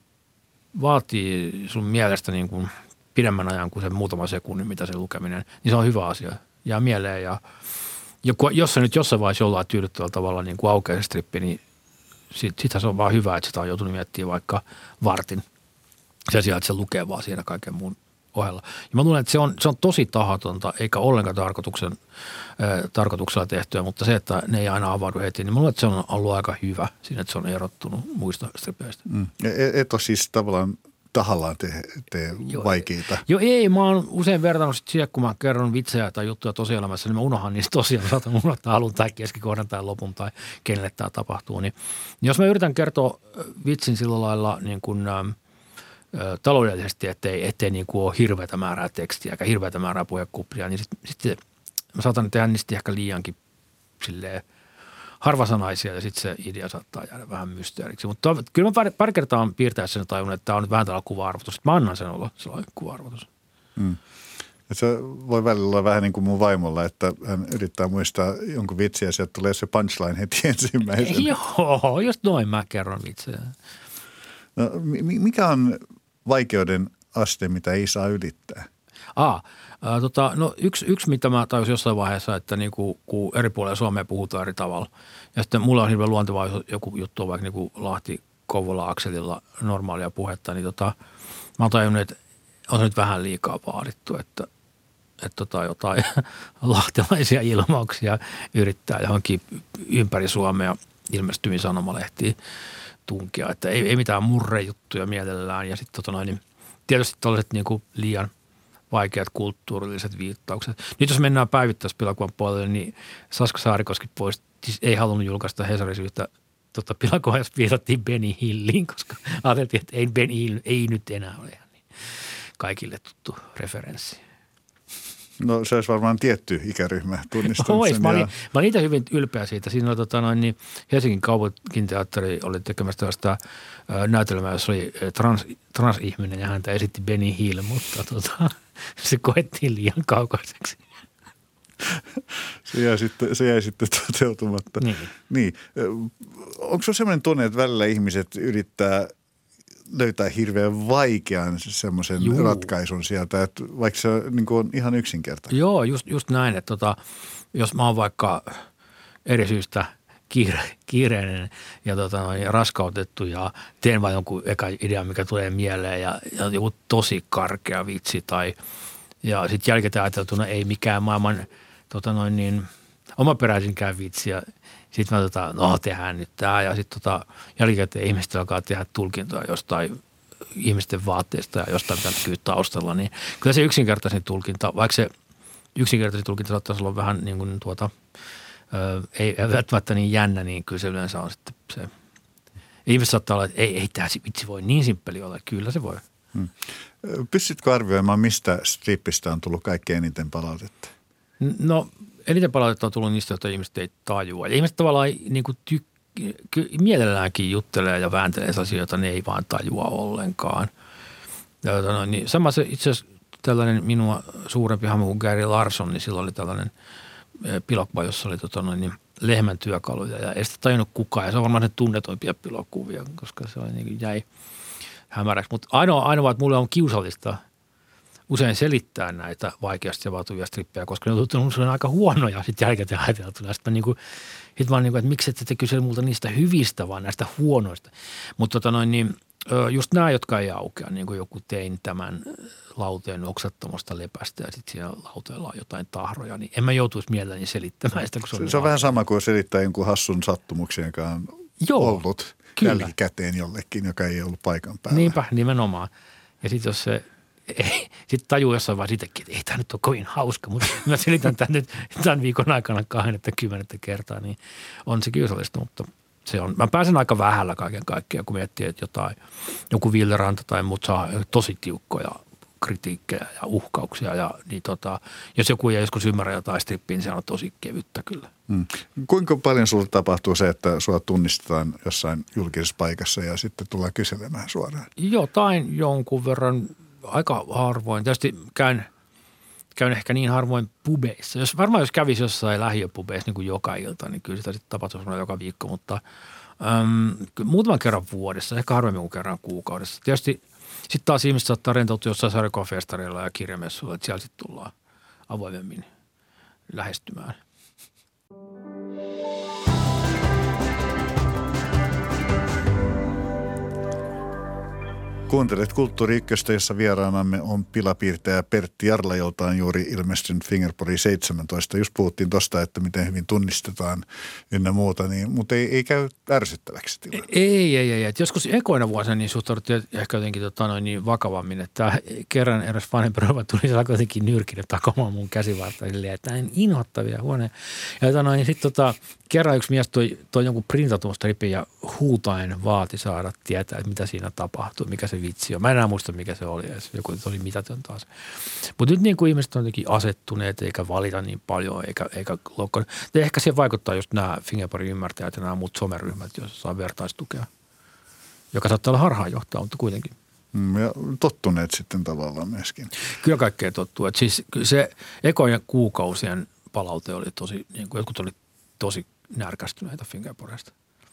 vaatii sun mielestä niin kuin pidemmän ajan kuin se muutama sekunnin, mitä se lukeminen, niin se on hyvä asia. Jää mieleen ja jos se nyt jossain vaiheessa jollain tyydyttävällä tavalla niin kuin aukeaa se strippi, niin sittenhän se on vaan hyvä, että sitä on joutunut miettimään vaikka vartin sen sijaan, että se lukee vaan siinä kaiken muun ohella. Ja mä luulen, että se on tosi tahatonta, eikä ollenkaan tarkoituksella tehtyä, mutta se, että ne ei aina avaudu heti, niin mä luulen, että se on ollut aika hyvä siinä, että se on erottunut muista strippeistä. Et ole siis tavallaan tahallaan tee vaikeita. Joo, ei. Mä oon usein vertannut siihen, kun mä kerron vitsejä tai juttuja tosielämässä, niin mä unohan niistä tosiaan. Saatan unohtaa alun tai keskikohdan tai lopun tai kenelle tämä tapahtuu. Niin jos mä yritän kertoa vitsin sillä lailla niin kuin taloudellisesti, ettei niin kuin ole hirveätä määrää tekstiä eikä hirveätä määrää puhekuplia, niin sitten mä saatan tehdä niistä ehkä liiankin silleen harvasanaisia ja sitten se idea saattaa jäädä vähän mysteeriksi. Mutta kyllä mä pari kertaa on piirtäessä sen tajunnut, että tämä on nyt vähän tällainen kuva-arvotus. Mä annan sen olla sellainen kuva-arvotus. Se voi välillä olla vähän niin kuin mun vaimolla, että hän yrittää muistaa jonkun vitsiä ja sieltä tulee se punchline heti ensimmäisenä. Joo, just noin mä kerron vitsejä. No, mikä on vaikeuden aste, mitä ei saa ylittää? No yksi, mitä mä tajusin jossain vaiheessa, että niin kun eri puolilla Suomea puhutaan eri tavalla. Ja sitten mulla on hirveän luontevaa, jos joku juttu on vaikka niin kuin Lahti-Kouvola-akselilla normaalia puhetta, niin mä oon tajunnut, että on se nyt vähän liikaa vaadittu, että jotain lahtelaisia ilmauksia yrittää johonkin ympäri Suomea ilmestyviin sanomalehtiin tunkia. Että ei mitään murrejuttuja mielellään ja sitten niin tietysti tällaiset niin kuin liian vaikeat kulttuurilliset viittaukset. Nyt jos mennään päivittäispilakuvan puolelle, niin Saska Saarikoski siis ei halunnut julkaista Hesarissa yhtä pilakuvaa, jos viitattiin Benny Hilliin, koska ajateltiin, että ei Benny Hill ei nyt enää ole ihan niin kaikille tuttu referenssi. No se olisi varmaan tietty ikäryhmä tunnistanut sen. Mä olin itse hyvin ylpeä siitä. Siinä oli niin Helsingin kaupunginteatteri oli tekemässä tällaista näytelmää, jossa oli transihminen ja häntä esitti Benny Hill, mutta se koettiin liian kaukaiseksi. Se jäi sitten toteutumatta. Niin. Onko se sellainen tunne, että välillä ihmiset yrittää löytää hirveän vaikean semmoisen ratkaisun sieltä, että vaikka se niin kuin on ihan yksinkertainen? Joo, just näin, että jos mä oon vaikka eri syystä kiireinen ja raskautettu ja teen vain jonkun eka idea, mikä tulee mieleen ja joku tosi karkea vitsi ja sitten jälkikäteen ajateltuna ei mikään maailman omaperäisinkään vitsi ja sitten mä tehdään nyt tämä ja sitten jälkikäteen ihmiset alkaa tehdä tulkintoja jostain ihmisten vaatteista ja jostain mitä näkyy taustalla, niin kyllä se yksinkertaisin tulkinta, vaikka se yksinkertaisin tulkinta saattaisi olla vähän niin kuin ei välttämättä niin jännä, niin kyllä se yleensä on sitten se. Ihmiset saattaa olla, että ei tämä vitsi voi niin simppeli olla. Kyllä se voi. Pystytkö arvioimaan, mistä strippistä on tullut kaikkein eniten palautetta? No eniten palautetta on tullut niistä, joita ihmiset ei tajua. Ja ihmiset tavallaan niin kuin mielelläänkin juttelee ja vääntelee asioita, ne ei vaan tajua ollenkaan. Niin sama se itse asiassa tällainen minua suurempi hahmo kuin Gary Larson, niin silloin oli tällainen pilokuva, jossa oli lehmän työkaluja ja ei sitä tajunnut kukaan. Ja se on varmaan ne tunnetuimpia pilokuvia, koska se oli niin jäi hämäräksi. Mutta ainoa, että mulle on kiusallista usein selittää näitä vaikeasti vaatuvia strippejä, koska ne on tullut aika huonoja sitten jälkikäteen ajateltuna. Sitten mä oon että miksi ette te kysele multa niistä hyvistä, vaan näistä huonoista. Mutta just nämä, jotka ei aukea, niin kuin joku tein tämän lauteen oksattomasta lepästä ja sitten siellä lauteella on jotain tahroja, niin en mä joutuisi mielelläni selittämään sitä. Kun se on vähän sama kuin selittää jonkun hassun sattumuksen, joka on ollut jälkikäteen jollekin, joka ei ollut paikan päällä. Niinpä, nimenomaan. Ja sitten jos se sitten tajuu jossain vaan sitäkin, että ei tämä nyt ole kovin hauska, mutta mä selitän tämän nyt tämän viikon aikana 20 kertaa, niin on se kiusallista, mutta Mä pääsen aika vähällä kaiken kaikkiaan, kun miettii, että joku Villeranta tai muut saa tosi tiukkoja kritiikkejä ja uhkauksia. Ja, niin jos joku ei joskus ymmärrä jotain strippiä, niin se on tosi kevyttä kyllä. Kuinka paljon sulle tapahtuu se, että sua tunnistetaan jossain julkisessa paikassa ja sitten tullaan kyselemään suoraan? Jonkun verran, aika harvoin. Tietysti käyn ehkä niin harvoin pubeissa. Jos kävisi jossain lähiöpubeissa niin kuin joka ilta, niin kyllä sitä sitten tapahtuisi joka viikko, mutta muutaman kerran vuodessa, ehkä harvemmin kuin kerran kuukaudessa. Tietysti sitten taas ihmiset saattaa rentoutua jossain sarjakuvafestareilla ja kirjamessuilla, että siellä sitten tullaan avoimemmin lähestymään. Kuuntelet Kulttuuri Ykköstä, jossa vieraanamme on pilapiirtäjä Pertti Jarla, jolta on juuri ilmestynyt Fingerpori 17. Just puhuttiin tuosta, että miten hyvin tunnistetaan ynnä muuta, mutta ei käy ärsyttäväksi tilanne. Ei. Et joskus ekoina vuosina niin suhtauduttiin ehkä jotenkin niin vakavammin, että kerran eräs vanhempi rouva tuli, se alkoi jotenkin nyrkille takomaan mun käsivartta silleen, että näin inhottavia huoneen. Ja niin sitten kerran yksi mies toi jonkun printatun stripin ja huutaen vaati saada tietää, että mitä siinä tapahtuu, mikä se vitsi on. Mä en enää muista, mikä se oli. Joku oli mitätön taas. Mutta nyt niin kuin ihmiset on jotenkin asettuneet, eikä valita niin paljon, eikä loukkaan. Ja ehkä siihen vaikuttaa just nämä Fingerporin ymmärtäjät ja nämä muut someryhmät, joissa saa vertaistukea, joka saattaa olla harhaanjohtava, mutta kuitenkin. Ja tottuneet sitten tavallaan myöskin. Kyllä kaikkea tottuu. Et siis se ekojen kuukausien palaute oli tosi, niin kuin jotkut oli tosi närkästyneitä Fingerporista.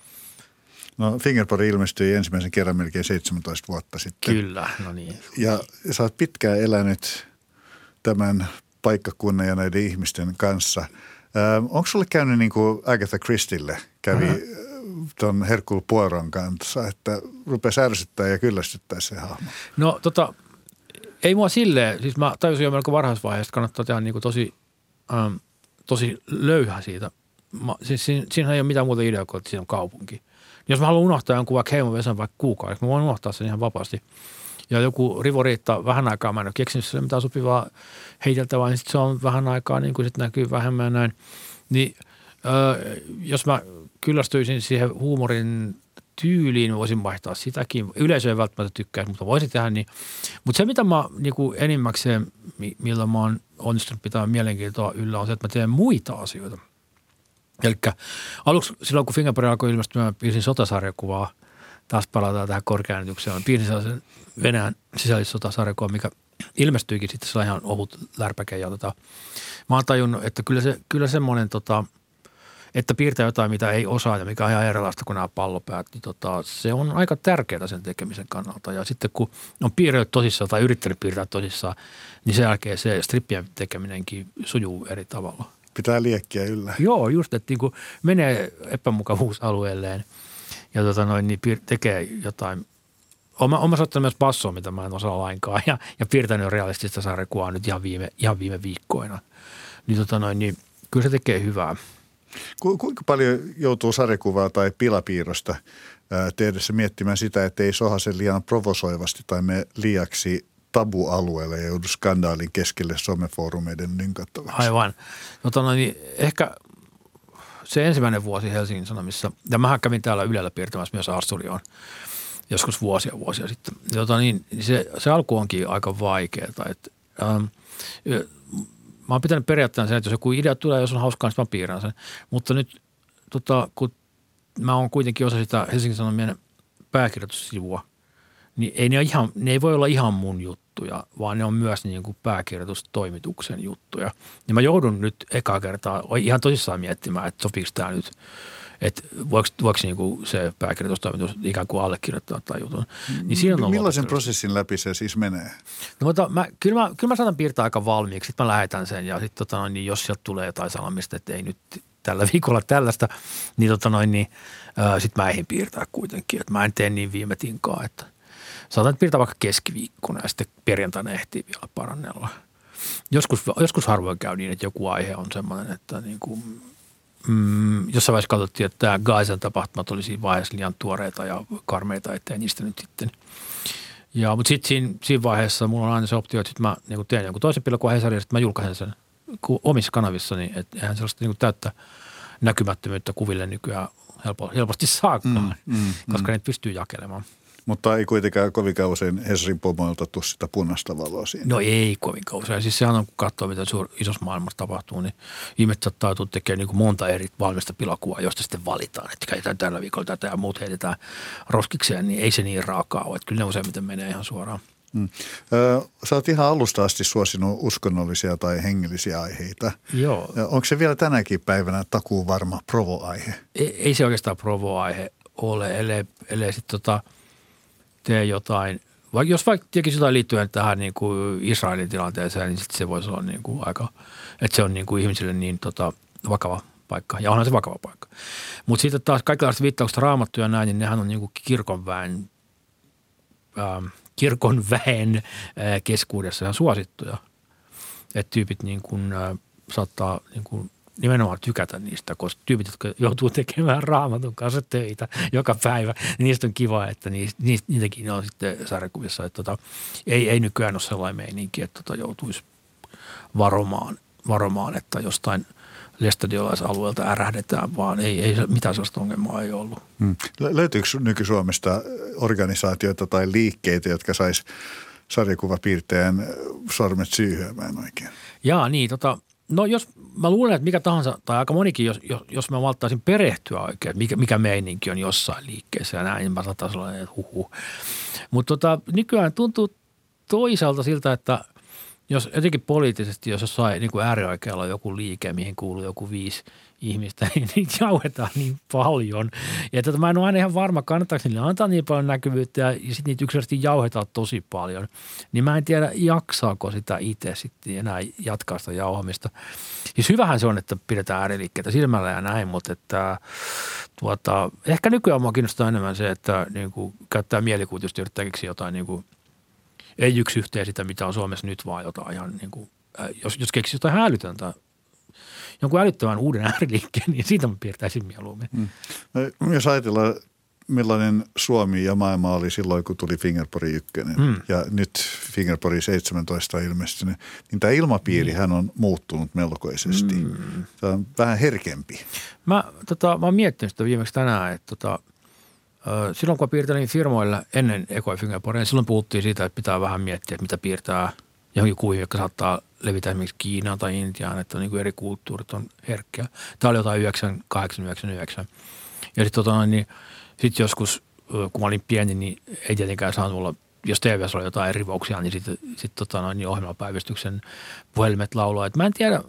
No Fingerpori ilmestyi ensimmäisen kerran melkein 17 vuotta sitten. Kyllä, no niin. Ja sä oot pitkään elänyt tämän paikkakunnan ja näiden ihmisten kanssa. Onko sulle käynyt niin kuin Agatha Christielle kävi tuon Hercule Poiron kanssa, että rupesi ärsyttää ja kyllästyttää se hahmo? No ei mua silleen, siis mä tajusin jo melko varhaisvaiheessa, että kannattaa tehdä niin kuin tosi löyhä siitä. Siis siinä ei ole mitään muuta ideaa kuin, että siinä on kaupunki. Jos mä haluan unohtaa jonkun vaikka heimovesan vaikka kuukaudeksi, mä voin unohtaa sen ihan vapaasti. Ja joku rivoriitta vähän aikaa, mä en ole keksinyt sille mitään sopivaa heiteltävää, niin sitten se on vähän aikaa, niin kuin sitten näkyy vähemmän näin. Niin jos mä kyllästyisin siihen huumorin tyyliin, voisin vaihtaa sitäkin. Yleisö ei välttämättä tykkää, mutta voisin tehdä niin. Mutta se, mitä mä niin kuin enimmäkseen, millä mä oon onnistunut pitää mielenkiintoa yllä, on se, että mä teen muita asioita. Eli aluksi silloin, kun Fingerpori alkoi ilmestyä, mä piirsin sotasarjakuvaa. Taas palataan tähän korkeaäänitykseen. Mä piirsin sellaisen Venäjän sisällissotasarjakuvan, mikä ilmestyikin sitten sellainen ihan ohut lärpäke. Ja mä oon tajunnut, että kyllä semmoinen, että piirtää jotain, mitä ei osaa ja mikä on ihan erilaista kuin nämä pallopäät, niin se on aika tärkeää sen tekemisen kannalta. Ja sitten kun on piirtänyt tosissaan tai yrittänyt piirtää tosissaan, niin sen jälkeen se strippien tekeminenkin sujuu eri tavalla. Pitää liekkiä yllä. Joo, just, että niin kuin menee epämukavuusalueelleen ja niin tekee jotain. Olen soittanut myös bassoa, mitä mä en osaa lainkaan ja piirtänyt realistista sarjakuvaa nyt ihan viime viikkoina. Niin kyllä se tekee hyvää. Kuinka paljon joutuu sarjakuvaa tai pilapiirrosta tehdessä miettimään sitä, että ei soha sen liian provosoivasti tai me liiaksi tabualueelle ja joudu skandaalin keskelle somefoorumeiden nynkattavaksi? Aivan. Niin ehkä se ensimmäinen vuosi Helsingin Sanomissa, ja mähän kävin täällä Ylellä piirtämässä myös Arsturion joskus vuosia sitten. Niin se alku onkin aika vaikeaa. Mä oon pitänyt periaatteessa sen, että jos joku idea tulee, jos on hauskaa, niin mä piirrän sen. Mutta nyt kun mä oon kuitenkin osa sitä Helsingin Sanomien pääkirjoitussivua, niin ne ei voi olla ihan mun juttuja, vaan ne on myös niin kuin pääkirjoitustoimituksen juttuja. Ja mä joudun nyt ekaa kertaa ihan tosissaan miettimään, että sopiiko tämä nyt, että voiko niin kuin se pääkirjoitustoimitus ikään kuin allekirjoittaa tai jutun. Niin millaisen prosessin läpi se siis menee? No, mutta kyllä mä saatan piirtää aika valmiiksi, sitten mä lähetän sen ja sitten niin jos sieltä tulee jotain sanomista, että ei nyt tällä viikolla tällaista, niin sitten mä eihin piirtää kuitenkin, että mä en tee niin viime tinkaa, että saatan piirtää vaikka keskiviikkona ja sitten perjantaina ehtii vielä parannella. Joskus harvoin käy niin, että joku aihe on semmoinen, että niin kuin, jossain vaiheessa katsottiin, että tämä Gaisan tapahtumat oli siinä vaiheessa liian tuoreita ja karmeita, ettei niistä nyt sitten. Mutta sitten siinä vaiheessa mulla on aina se optio, että sit mä niin teen jonkun toisen pilakuvan Hesarin ja sitten mä julkaisen sen omissa kanavissani, että eihän sellaista niin täyttä näkymättömyyttä kuville nykyään helposti saakaan, koska ne pystyy jakelemaan. Mutta ei kuitenkaan kovinkaan usein Hesarin pomoilta tule sitä punaista valoa siinä. No ei kovinkaan usein. Siis sehän on, kun katsoo, mitä isossa maailmassa tapahtuu, niin ihmiset saattaa tekemään niin kuin monta eri valmista pilakuvaa, josta sitten valitaan, että käytetään tällä viikolla tätä ja muut heitetään roskikseen, niin ei se niin raakaa ole. Että kyllä ne useimmiten menee ihan suoraan. Sä oot ihan alusta asti suosinut uskonnollisia tai hengellisiä aiheita. Joo. Onko se vielä tänäkin päivänä takuuvarma provo-aihe? Ei se oikeastaan provo-aihe ole, ellei sitten tee jotain, jos vaikka tekisi jotain liittyen tähän niin kuin Israelin tilanteeseen, niin sitten se voisi olla niin kuin aika, että se on niin kuin ihmisille niin vakava paikka. Ja onhan se vakava paikka. Mutta sitten taas kaikenlaiset viittaukset raamattuja näin, niin nehän on niin kuin kirkonväen keskuudessa ihan suosittuja. Että tyypit niin kuin saattaa niin kuin nimenomaan tykätä niistä, koska tyypit, jotka joutuu tekemään raamatun kanssa töitä joka päivä, niin niistä on kiva, että niitäkin on sitten sarjakuvissa. Että ei nykyään ole sellainen meininki, että joutuisi varomaan, että jostain lestadiolaisalueelta ärähdetään, vaan ei mitään sellaista ongelmaa ei ollut. Löytyykö nyky-Suomesta organisaatioita tai liikkeitä, jotka sais sarjakuvapiirtäjän sormet syyhyämään oikein? Jaa, niin no jos mä luulen, että mikä tahansa, tai aika monikin, jos mä valtaisin perehtyä oikein, että mikä meininki on jossain liikkeessä ja näin, niin mä saattaisin olla, että Mutta nykyään tuntuu toisaalta siltä, että jos jotenkin poliittisesti, jos jossain niin kuin äärioikealla on joku liike, mihin kuuluu joku 5 ihmistä, niin niitä jauhetaan niin paljon. Ja mä en ole aina ihan varma, kannattaako niille antaa niin paljon näkyvyyttä ja sitten niitä yksinkertaisesti jauhetaan tosi paljon. Niin mä en tiedä, jaksaako sitä itse sitten enää jatkaa sitä jauhamista. Siis hyvähän se on, että pidetään ääriliikkeitä silmällä ja näin, mutta että ehkä nykyään mua kiinnostaa enemmän se, että niin kuin käyttää mielikuvitusta ja yrittää keksiä jotain niin kuin ei yksi yhteen sitä, mitä on Suomessa nyt, vaan jotain ihan niin kuin, jos keksisi jotain hälytöntä, jonkun älyttömän uuden ääriliikkeen, niin siitä mä piirtäisin mieluummin. Jos ajatellaan, millainen Suomi ja maailma oli silloin, kun tuli Fingerpori 1 ja nyt Fingerpori 17 on ilmestynyt, niin tämä ilmapiirihän on muuttunut melkoisesti. Se on vähän herkempi. Mä oon miettinyt sitä viimeksi tänään, että silloin kun piirtelin firmoille ennen Ekoi Fingerporia, silloin puhuttiin siitä, että pitää vähän miettiä, että mitä piirtää johonkin kuviin, jotka saattaa levitä esimerkiksi Kiinaan tai Intiaan, että niin kuin eri kulttuurit on herkkiä. Tämä oli jotain 98-99. Ja sitten sit joskus, kun mä olin pieni, niin ei tietenkään saanut olla, jos TV:ssä oli jotain rivauksia, niin sitten ohjelmapäivystyksen puhelimet laulaa. Et mä en tiedä,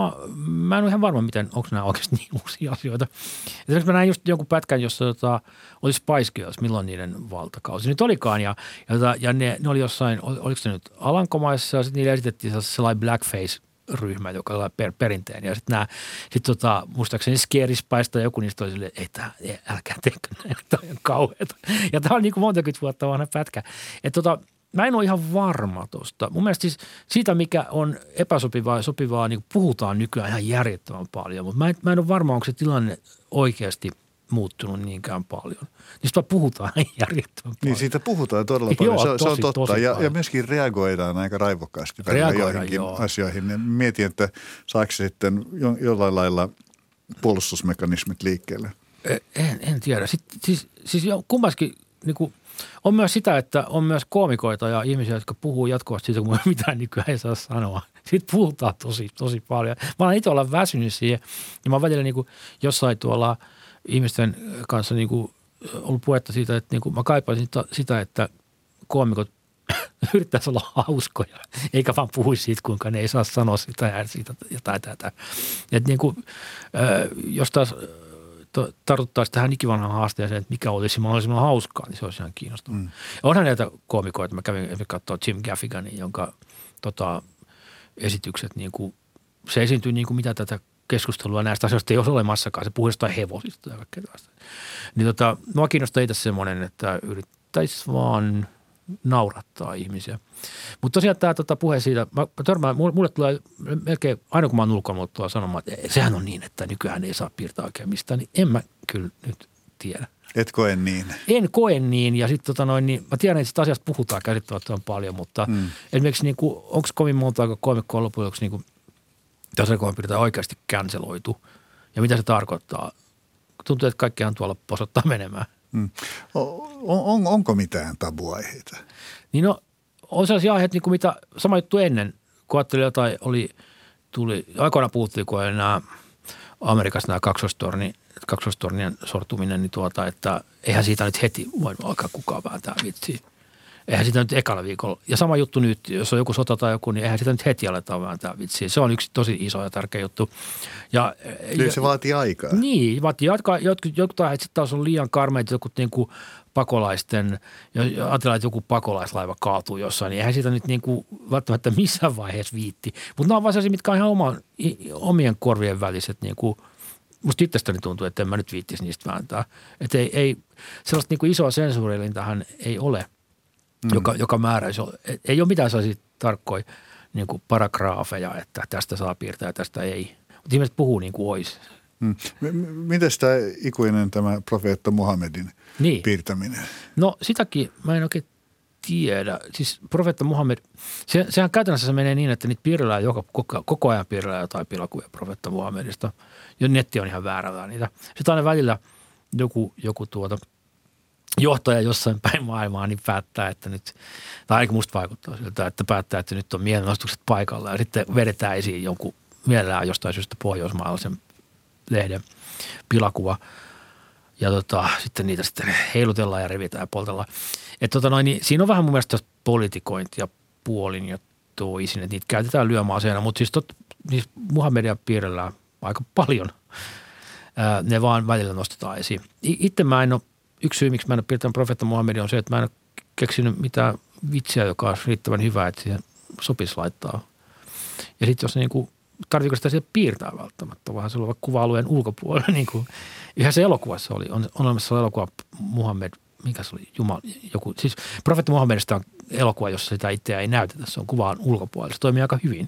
mä en ole ihan varma, onko nämä oikeasti niin uusia asioita. Esimerkiksi mä näin just jonkun pätkän, jossa oli Spice Girls, milloin niiden valtakausi nyt olikaan. Ja ne oli jossain, oliko se nyt Alankomaissa, ja sitten niille esitettiin sellainen blackface-ryhmä, joka oli perinteinen. Ja sitten muistaakseni Scary Spice tai joku niistä oli silleen, älkää teekö näin, tämä on kauheata. Ja tämä on niin kuin montakymmentä vuotta vanha pätkä. Että mä en ole ihan varma tuosta. Mun mielestä siis siitä, mikä on epäsopivaa ja sopivaa, niin puhutaan nykyään ihan järjettömän paljon. Mutta mä en ole varma, onko se tilanne oikeasti muuttunut niinkään paljon. Niistä puhutaan järjettömän paljon. Niin siitä puhutaan todella paljon. Joo, se on totta. Ja myöskin reagoidaan aika raivokkaasti joihinkin asioihin. Mietin, että saako sitten jollain lailla puolustusmekanismit liikkeelle. En tiedä. Siis kummaskin niin kuin, on myös sitä, että on myös koomikoita ja ihmisiä, jotka puhuu jatkuvasti siitä, kun mitään nykyään ei saa sanoa. Siitä puhutaan tosi paljon. Mä olen itse olla väsynyt siihen ja mä oon välillä niin kuin jossain tuolla ihmisten kanssa niin kuin ollut puhetta siitä, että niin kuin mä kaipaisin sitä, että koomikot yrittäisi olla hauskoja, eikä vaan puhuisi siitä, kuinka ne ei saa sanoa sitä ja siitä ja tätä. Että niin kuin, jos taas tartuttaisiin tähän ikivanhaan haasteeseen, että mikä olisi mahdollisimman hauskaa, niin se olisi ihan kiinnostavaa. Onhan näitä koomikoita. Mä kävin katsoa Jim Gaffiganin, jonka esitykset, niin kuin, se esiintyy niin kuin mitä tätä keskustelua näistä asioista ei ole olemassakaan. Se puhuu jostain hevosista ja kaikkea tällaista. Niin mua kiinnostaa itse semmoinen, että yrittäisi vaan naurattaa ihmisiä. Mutta tosiaan tämä puhe siitä, mulle tulee melkein, aina kun mä oon ulkomuuttua sanomaan, että sehän on niin, että nykyään ei saa piirtää oikein mistään, niin en mä kyllä nyt tiedä. Et koe niin? En koe niin ja sitten niin mä tiedän, että sitä asiasta puhutaan käsittämättömän paljon, mutta esimerkiksi niin onko kovin monta aika koomikkoa loppujen lopuksi niin tässä piirtää oikeasti canceloitu ja mitä se tarkoittaa? tuntuu, että kaikkihan tuolla posottaa menemään. Onko mitään tabuaiheita? Niin no, on sellaisia aiheita, niin kuin mitä sama juttu ennen, kun ajattelin jotain, tuli, aikoina puhuttiin, kun oli nämä Amerikassa nämä kaksoistornien sortuminen, niin että eihän siitä nyt heti voinut alkaa kukaan vääntää vitsiä. Eihän sitä nyt ekalla viikolla. Ja sama juttu nyt, jos on joku sota tai joku, niin eihän sitä nyt heti aletaan vääntää vitsiä. Se on yksi tosi iso ja tärkeä juttu. Kyllä se vaatii aikaa. Niin, vaatii aikaa. Jotkut aiheet sitten taas on liian karmeita, jotkut niin kuin pakolaisten, ja ajatellaan, että joku pakolaislaiva kaatuu jossain, niin eihän sitä nyt niin kuin välttämättä missään vaiheessa viitti. Mutta nämä on vaan sellaisia, mitkä on ihan omien korvien väliset. Niin kuin, musta itsestäni tuntuu, että en mä nyt viittisi niistä vääntää. Että ei sellaista niin kuin isoa sensuurielintähän ei ole. Joka määräisi. Ei ole mitään sellaisia tarkkoja niin kuin paragraafeja, että tästä saa piirtää ja tästä ei. Mutta ihmiset puhuu niin kuin olisi. Mites tämä ikuinen tämä profeetta Muhammedin piirtäminen? No sitäkin mä en oikein tiedä. Siis profeetta Muhammed, sehän käytännössä se menee niin, että niitä piirrellään koko ajan piirrellään jotain pilakuvia profeetta Muhammedista. Ja netti on ihan väärällä niitä. Sitten aina välillä joku johtaja jossain päin maailmaa niin päättää, että nyt, tai ainakin musta vaikuttaa siltä, että päättää, että nyt on mielenosoitukset paikalla ja sitten vedetään esiin jonkun mielellään jostain syystä pohjoismaalaisen lehden pilakuva ja sitten niitä sitten heilutellaan ja revitään ja poltellaan. Että niin siinä on vähän mun mielestä politikointia puolin ja toisin, että niitä käytetään lyömäaseena, mutta siis Muhammedia piirrellään aika paljon. Ne vaan välillä nostetaan esiin. Itse mä en ole yksi syy, miksi mä en ole piirtänyt profeetta Muhammedia on se, että mä en ole keksinyt mitään vitsiä, joka olisi riittävän hyvä, että siihen sopisi laittaa. Ja sitten jos niinku, tarvitseeko sitä siihen piirtää välttämättä, vaan se on vaikka kuva-alueen ulkopuolella. Niinku, yhdessä elokuvassa on olemassa elokuva Muhammed, mikä se oli, siis profeetta Muhammedista on elokuva, jossa sitä itseä ei näytetä, se on kuvaan ulkopuolella. Se toimii aika hyvin.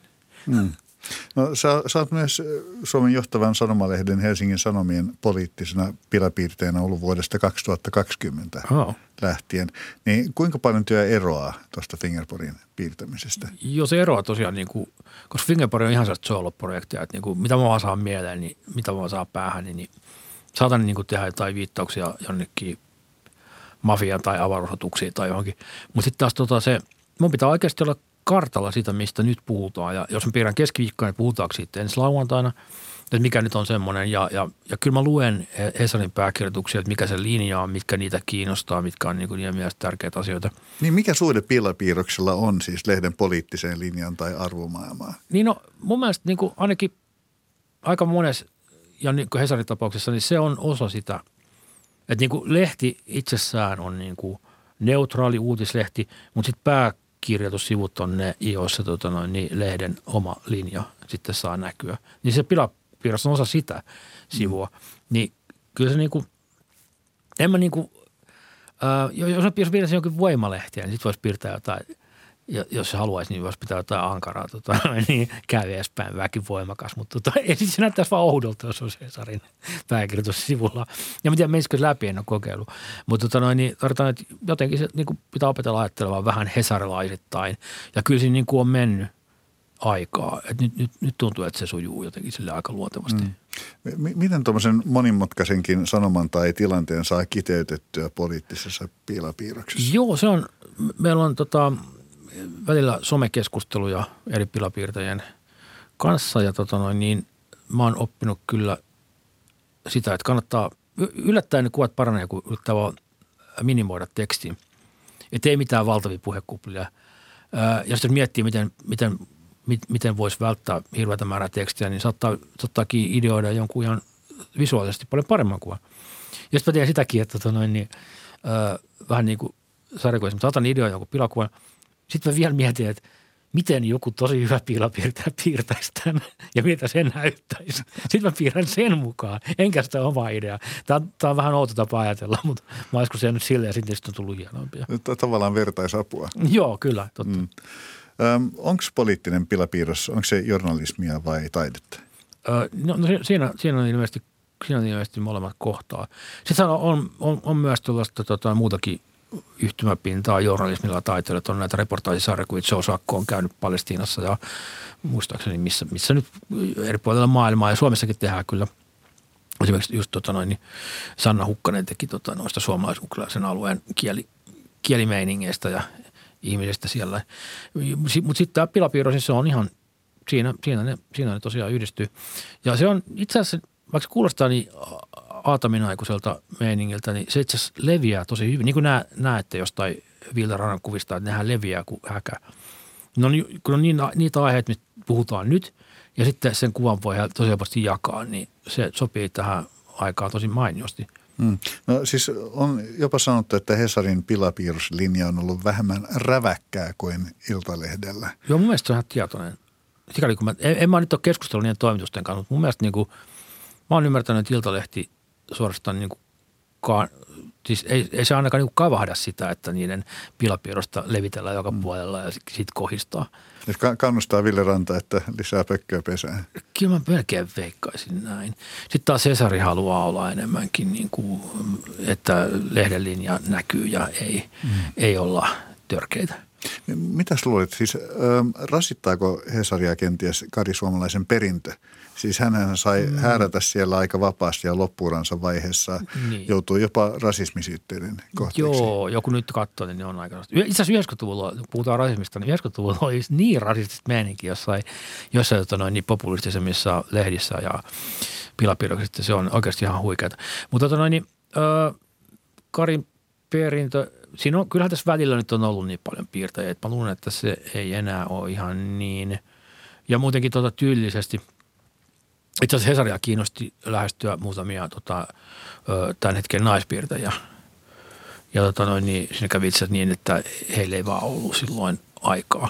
No sä oot myös Suomen johtavan sanomalehden Helsingin Sanomien poliittisena pilapiirteenä ollut vuodesta 2020 lähtien. Niin kuinka paljon työ eroaa tuosta Fingerporin piirtämisestä? Joo, se eroaa tosiaan, koska Fingerpori on ihan sellaista solo-projektia, että mitä mä vaan saan mieleen, niin mitä mä vaan saan päähän, niin saatan tehdä jotain viittauksia jonnekin mafiaan tai avaruusotuksiin tai johonkin. Mutta sitten taas mun pitää oikeasti olla kartalla sitä, mistä nyt puhutaan. Ja jos mä piirrän keskiviikkoon, niin puhutaanko siitä ensi lauantaina, että mikä nyt on semmoinen. Ja kyllä mä luen Hesarin pääkirjoituksia, että mikä se linja on, mitkä niitä kiinnostaa, mitkä on niiden mielestä tärkeitä asioita. Niin mikä suhde pilapiirroksella on siis lehden poliittiseen linjaan tai arvomaailmaan? Niin mun mielestä ainakin aika monessa, ja niin kuin Hesarin tapauksessa, niin se on osa sitä, että lehti itsessään on neutraali uutislehti, mutta sitten pääkirjoitussivut on ne, joissa lehden oma linja sitten saa näkyä. Niin se pilapiirros on osa sitä sivua. Niin kyllä se en mä jos mä piirtäisin jonkin voimalehtiä, niin sitten voisi piirtää jotain, jos se haluaisi, niin voisi pitää jotain ankaraa, niin käy edespäin väkin voimakas. Mutta ei sitten se näyttäisi vaan oudolta, jos on Hesarin pääkirjoitussivulla. Ja mä tiedän, menisikö läpi, en ole kokeillut. Mutta niin tarvitaan, että jotenkin se pitää opetella ajattelemaan vähän hesarilaisittain. Ja kyllä siinä on mennyt aikaa. Et nyt tuntuu, että se sujuu jotenkin sille aika luontevasti. Miten tuommoisen monimutkaisenkin sanoman tai tilanteen saa kiteytettyä poliittisessa pilapiirroksessa? Joo, se on, meillä on välillä somekeskusteluja eri pilapiirtäjien kanssa ja niin mä oon oppinut kyllä sitä, että kannattaa yllättäen ne kuvat paranee, kun yrittää vaan minimoida tekstiin. Että ei mitään valtavia puhekuplia. Ja sitten miettii, miten voisi välttää hirveätä määrää tekstiä, niin saattaakin ideoida jonkun ihan visuaalisesti paljon paremman kuvan. Ja sitten mä tiedän sitäkin, että vähän niin kuin sarjakuvissa, mä otan ideoida jonkun pilakuvan. Sitten mä vielä mietin, että miten joku tosi hyvä pilapiirtäjä piirtäisi tämän ja miltä sen näyttäisi. Sitten mä piirrän sen mukaan, enkä sitä omaa ideaa. Tämä on vähän outo tapa ajatella, mutta mä olisiko se nyt silleen ja sitten on tullut hienompia. Tavallaan vertaisapua. Joo, kyllä, totta. Onko poliittinen pilapiirros, onko se journalismia vai taidetta? Siinä on ilmeisesti molemmat kohtaa. Sitten on myös tuollaista muutakin yhtymäpintaa journalismilla ja taiteella. On näitä reportaasisarjoja, kun Joe Sacco on käynyt Palestiinassa ja muistaakseni missä nyt eri puolilla maailmaa ja Suomessakin tehdään kyllä Esimerkiksi just niin Sanna Hukkanen teki noista suomalais-ukrainaisen alueen kielimeiningeistä ja ihmisistä siellä. Mutta sitten tämä pilapiirros, niin se on ihan, siinä ne tosiaan yhdistyy. Ja se on itse asiassa, vaikka se kuulostaa niin aataminaikuiselta meiningiltä, niin se itse asiassa leviää tosi hyvin. Niin kuin näette jostain Vilta-Rannan kuvista, että nehän leviää kuin häkä. No, kun on niitä aiheita, mistä puhutaan nyt, ja sitten sen kuvan voi tosi helposti jakaa, niin se sopii tähän aikaan tosi mainiosti. No siis on jopa sanottu, että Hesarin pilapiirroslinja on ollut vähemmän räväkkää kuin Iltalehdellä. Joo, mun mielestä se on ihan tietoinen. Sikäli kun en mä nyt ole keskustellut niiden toimitusten kanssa, mutta mun mielestä niin kuin, mä oon ymmärtänyt, että Iltalehti suorastaan niin kuin, siis ei se ainakaan niin kuin kavahda sitä, että niiden pilapiirrosta levitellään joka puolella ja sitten kohistaa. Kannustaa Ville Ranta, että lisää pökköä pesään. Kyllä mä melkein veikkaisin näin. Sitten taas Hesari haluaa olla enemmänkin niin kuin, että lehden linja näkyy ja ei olla törkeitä. Mitäs luulet, siis rasittaako Hesaria kenties Kari Suomalaisen perintö? Siis hänhän sai häärätä siellä aika vapaasti ja loppuuransa vaiheessa joutuu jopa rasismisyytteiden kohteeksi. Joo, joku nyt katsoo, niin ne on aika rasistista. Itse asiassa 90-luvulla, kun puhutaan rasismista, niin 90-luvulla oli niin rasistista meininki jossain niin populistisemmissa lehdissä ja pilapiirroksissa. Se on oikeasti ihan huikeata. Mutta Karin perintö, siinä on, kyllähän tässä välillä nyt on ollut niin paljon piirtäjiä, että mä luulen, että se ei enää ole ihan niin. Ja muutenkin tyylisesti. Itse asiassa Hesaria kiinnosti lähestyä muutamia tämän hetken naispiirtäjiä. Ja niin siinä kävi itse niin, että heille ei vaan ollut silloin aikaa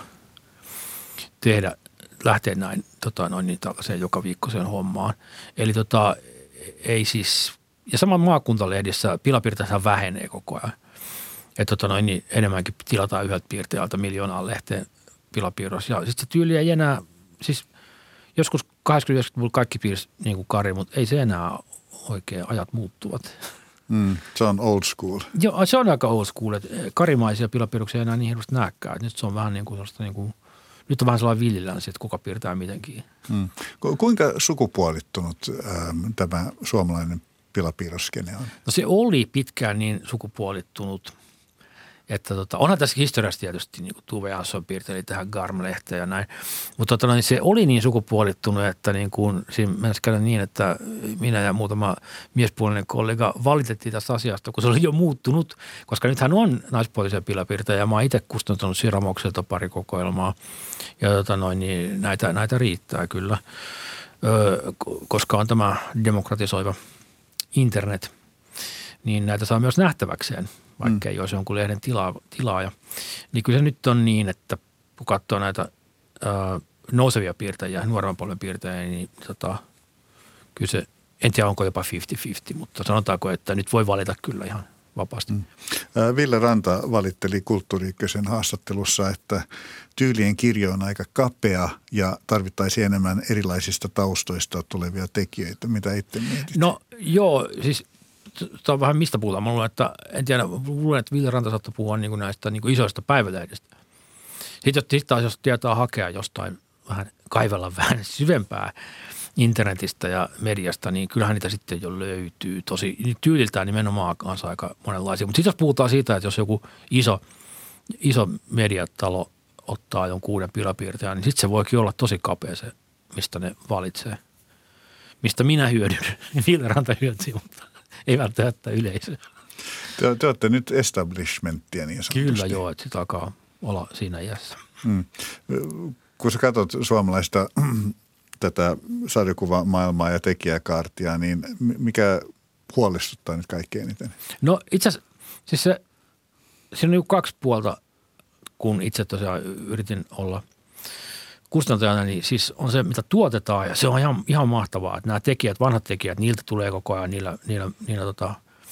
lähteä näin, niin tällaiseen joka viikkoiseen hommaan. Eli ei siis, ja saman maakuntalehdissä pilapiirtäjähän vähenee koko ajan. Että niin enemmänkin tilataan yhdeltä piirtäjältä 1 miljoonaa lehteen pilapiirros. Ja sitten se tyyli ei enää, siis joskus 80-90-luvulla kaikki piirsi niin kuin Kari, mutta ei se enää oikein, ajat muuttuvat. Se on old school. Joo, se on aika old school, että karimaisia pilapiirroksia ei enää niin hirveästi näkään. Nyt se on vähän niin kuin nyt on vähän sellainen villillään, että kuka piirtää mitenkin. Kuinka sukupuolittunut tämä suomalainen pilapiirroskene on? No se oli pitkään niin sukupuolittunut, että onhan tässä historiassa tietysti niin kuin Tuve Jansson piirteli tähän Garm-lehteen ja näin, mutta niin se oli niin sukupuolittunut, että niin kuin siinä mennessä käydä niin, että minä ja muutama miespuolinen kollega valitettiin tästä asiasta, kun se oli jo muuttunut, koska nythän on naispuolisia pilapiirtäjiä ja mä oon itse kustantanut Siramokselta pari kokoelmaa ja niin näitä riittää kyllä, koska on tämä demokratisoiva internet, niin näitä saa myös nähtäväkseen. Vaikka ei olisi jonkun lehden tilaaja, niin kyllä se nyt on niin, että kun katsoo näitä nousevia piirtäjiä, nuoremman polven piirtäjiä, niin kyllä se, en tiedä onko jopa 50-50, mutta sanotaanko, että nyt voi valita kyllä ihan vapaasti. Ville Ranta valitteli Kulttuuri Ykkösen haastattelussa, että tyylien kirjo on aika kapea ja tarvittaisiin enemmän erilaisista taustoista tulevia tekijöitä. Mitä itse mietit? No joo, siis tämä on vähän mistä puhutaan. Mä luulen, että Ville Ranta saattoi puhua niin kuin näistä niin kuin isoista päivälehdistä. Sitten taas, jos tietää hakea jostain kaivella vähän syvempää internetistä ja mediasta, niin kyllähän niitä sitten jo löytyy. Tosi tyyliltään nimenomaan kanssa aika monenlaisia. Mutta sitten jos puhutaan siitä, että jos joku iso mediatalo ottaa jonkun uuden pilapiirtäjän, niin sitten se voikin olla tosi kapea se, mistä ne valitsee. Mistä minä hyödyn. Ville Ranta hyötyy, mutta ei välttämättä yleisö. Te olette nyt establishmenttia niin sanotusti. Kyllä joo, että sitä alkaa olla siinä iässä. Kun sä katsot suomalaista tätä sarjakuvamaailmaa ja tekijäkaartia, niin mikä huolestuttaa nyt kaikkein eniten? No itse asiassa, siis siinä on 2 puolta, kun itse tosiaan yritin olla kustantajana, niin siis on se, mitä tuotetaan ja se on ihan mahtavaa, että nämä tekijät, vanhat tekijät, niiltä tulee koko ajan, niillä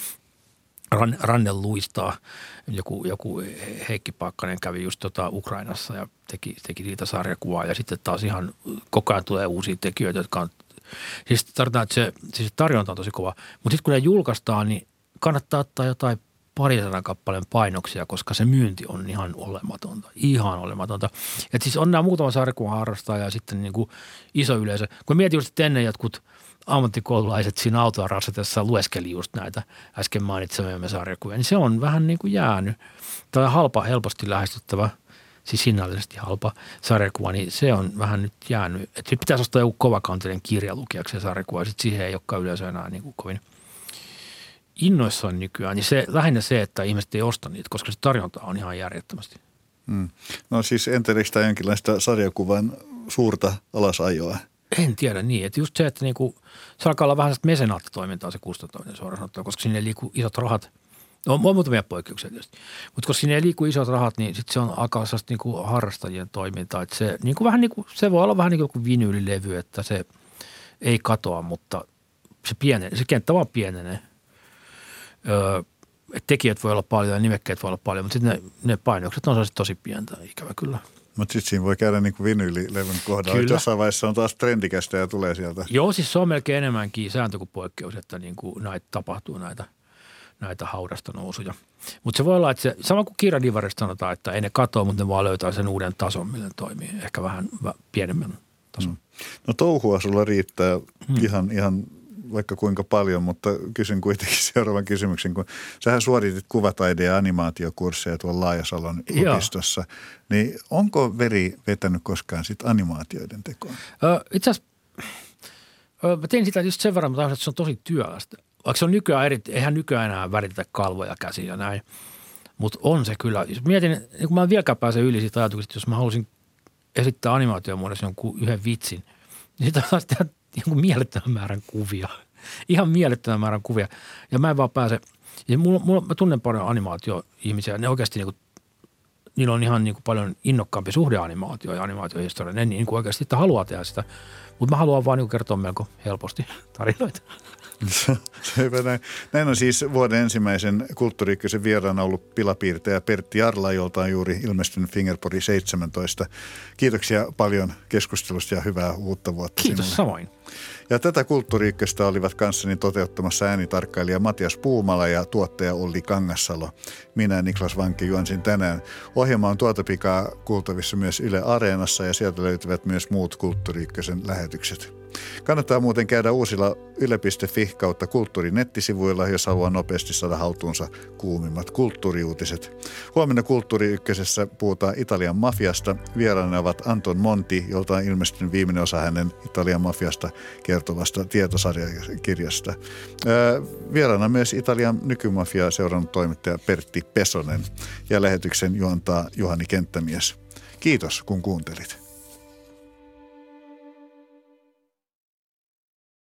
ranne luistaa. Joku Heikki Paakkanen kävi just Ukrainassa ja teki niitä sarjakuvaa ja sitten taas ihan koko ajan tulee uusia tekijöitä, jotka on, siis tarvitaan, että se tarjonta on tosi kova, mutta sitten kun ne julkaistaan, niin kannattaa ottaa jotain 200 kappaleen painoksia, koska se myynti on ihan olematonta. Että siis on nämä muutama sarjakuvan harrastaja ja sitten niin kuin iso yleisö. Kun mietin just ennen jotkut ammattikoululaiset siinä autoa rassatessa lueskeli just näitä äsken mainitsemiamme sarjakuvia, niin se on vähän niin kuin jäänyt. Tämä halpa, helposti lähestyttävä, siis hinnallisesti halpa sarjakuva, niin se on vähän nyt jäänyt. Että nyt pitäisi ostaa joku kovakanteinen kirja lukijaksi sarjakuva, ja sitten siihen ei olekaan yleensä enää niin kuin kovin innoissaan nykyään. Niin se, lähinnä se, että ihmiset ei osta niitä, koska se tarjonta on ihan järjettömästi. No siis entelikö tämä jonkinlaista sarjakuvan suurta alasajoa? En tiedä niin, että just se, että niinku, se alkaa olla vähän sellaista mesenaattitoimintaa se kustantaminen suoraan sanottuna, koska sinne ei liiku isot rahat. No, on muutamia poikkeuksia tietysti, mutta koska sinne ei liiku isot rahat, niin sitten se on alkaa sellaista niinku harrastajien toimintaa. Että se, niinku vähän niinku, se voi olla vähän niin kuin vinyylilevy, että se ei katoa, mutta se kenttä vaan pienenee. Tekijät voi olla paljon ja nimekkeet voi olla paljon, mutta sitten ne painokset on tosi pientä, ikävä kyllä. Mutta sitten siinä voi käydä niin kuin vinyylilevyn kohdalla. Jossain vaiheessa on taas trendikästä ja tulee sieltä. Joo, siis se on melkein enemmänkin sääntö kuin poikkeus, että niin kuin näitä tapahtuu näitä haudasta nousuja. Mutta se voi olla, että se, sama kuin kirjadivarista sanotaan, että ei ne katoa, mutta ne vaan löytää sen uuden tason, millä ne toimii. Ehkä vähän pienemmän tason. No touhua sulla riittää ihan vaikka kuinka paljon, mutta kysyn kuitenkin seuraavan kysymyksen, kun sähän suoritit kuvataide- ja animaatiokursseja tuolla Laajasalon yliopistossa, niin onko veri vetänyt koskaan sit animaatioiden tekoon? Itse asiassa mä tein sitä just sen verran, että se on tosi työlästä. Vaikka se on eihän nykyään enää väritetä kalvoja käsiä ja näin, mutta on se kyllä. Jos mietin, niin kun mä en vieläkään pääse yli siitä ajatuksesta, jos mä haluaisin esittää animaatiomuodossa jonkun yhden vitsin, niin sitä taas tehdä jonkun mielettömän määrän kuvia. Ihan mielettömän määrän kuvia. Ja mä en vaan pääse. Ja mä tunnen paljon animaatioihmisiä. Ne oikeasti niillä on ihan niin kuin paljon innokkaampi suhde animaatio ja animaatiohistoria. Ne niin kuin oikeasti että haluaa tehdä sitä. Mutta mä haluan vaan niin kuin kertoa melko helposti tarinoita. Näin on siis vuoden ensimmäisen Kulttuuri Ykkösen vieraana ollut pilapiirtäjä Pertti Jarla, jolta on juuri ilmestynyt Fingerpori 17. Kiitoksia paljon keskustelusta ja hyvää uutta vuotta Kiitos sinulle. Samoin. Ja tätä Kulttuuri Ykköstä olivat kanssani toteuttamassa äänitarkkailija Matias Puumala ja tuottaja Olli Kangassalo. Minä Niklas Vanke juonsin tänään. Ohjelma on tuota pikaa kuultavissa myös Yle Areenassa ja sieltä löytyvät myös muut Kulttuuri Ykkösen lähetykset. Kannattaa muuten käydä uusilla yle.fi kautta kulttuurin nettisivuilla, jos haluaa nopeasti saada haltuunsa kuumimmat kulttuuriuutiset. Huomenna Kulttuuri Ykkösessä puhutaan Italian mafiasta. Vieraana ovat Anton Monti, jolta on ilmestynyt viimeinen osa hänen Italian mafiasta kertovasta tietosarjakirjasta. Vieraana myös Italian nykymafiaa seurannut toimittaja Pertti Pesonen ja lähetyksen juontaa Juhani Kenttämies. Kiitos kun kuuntelit.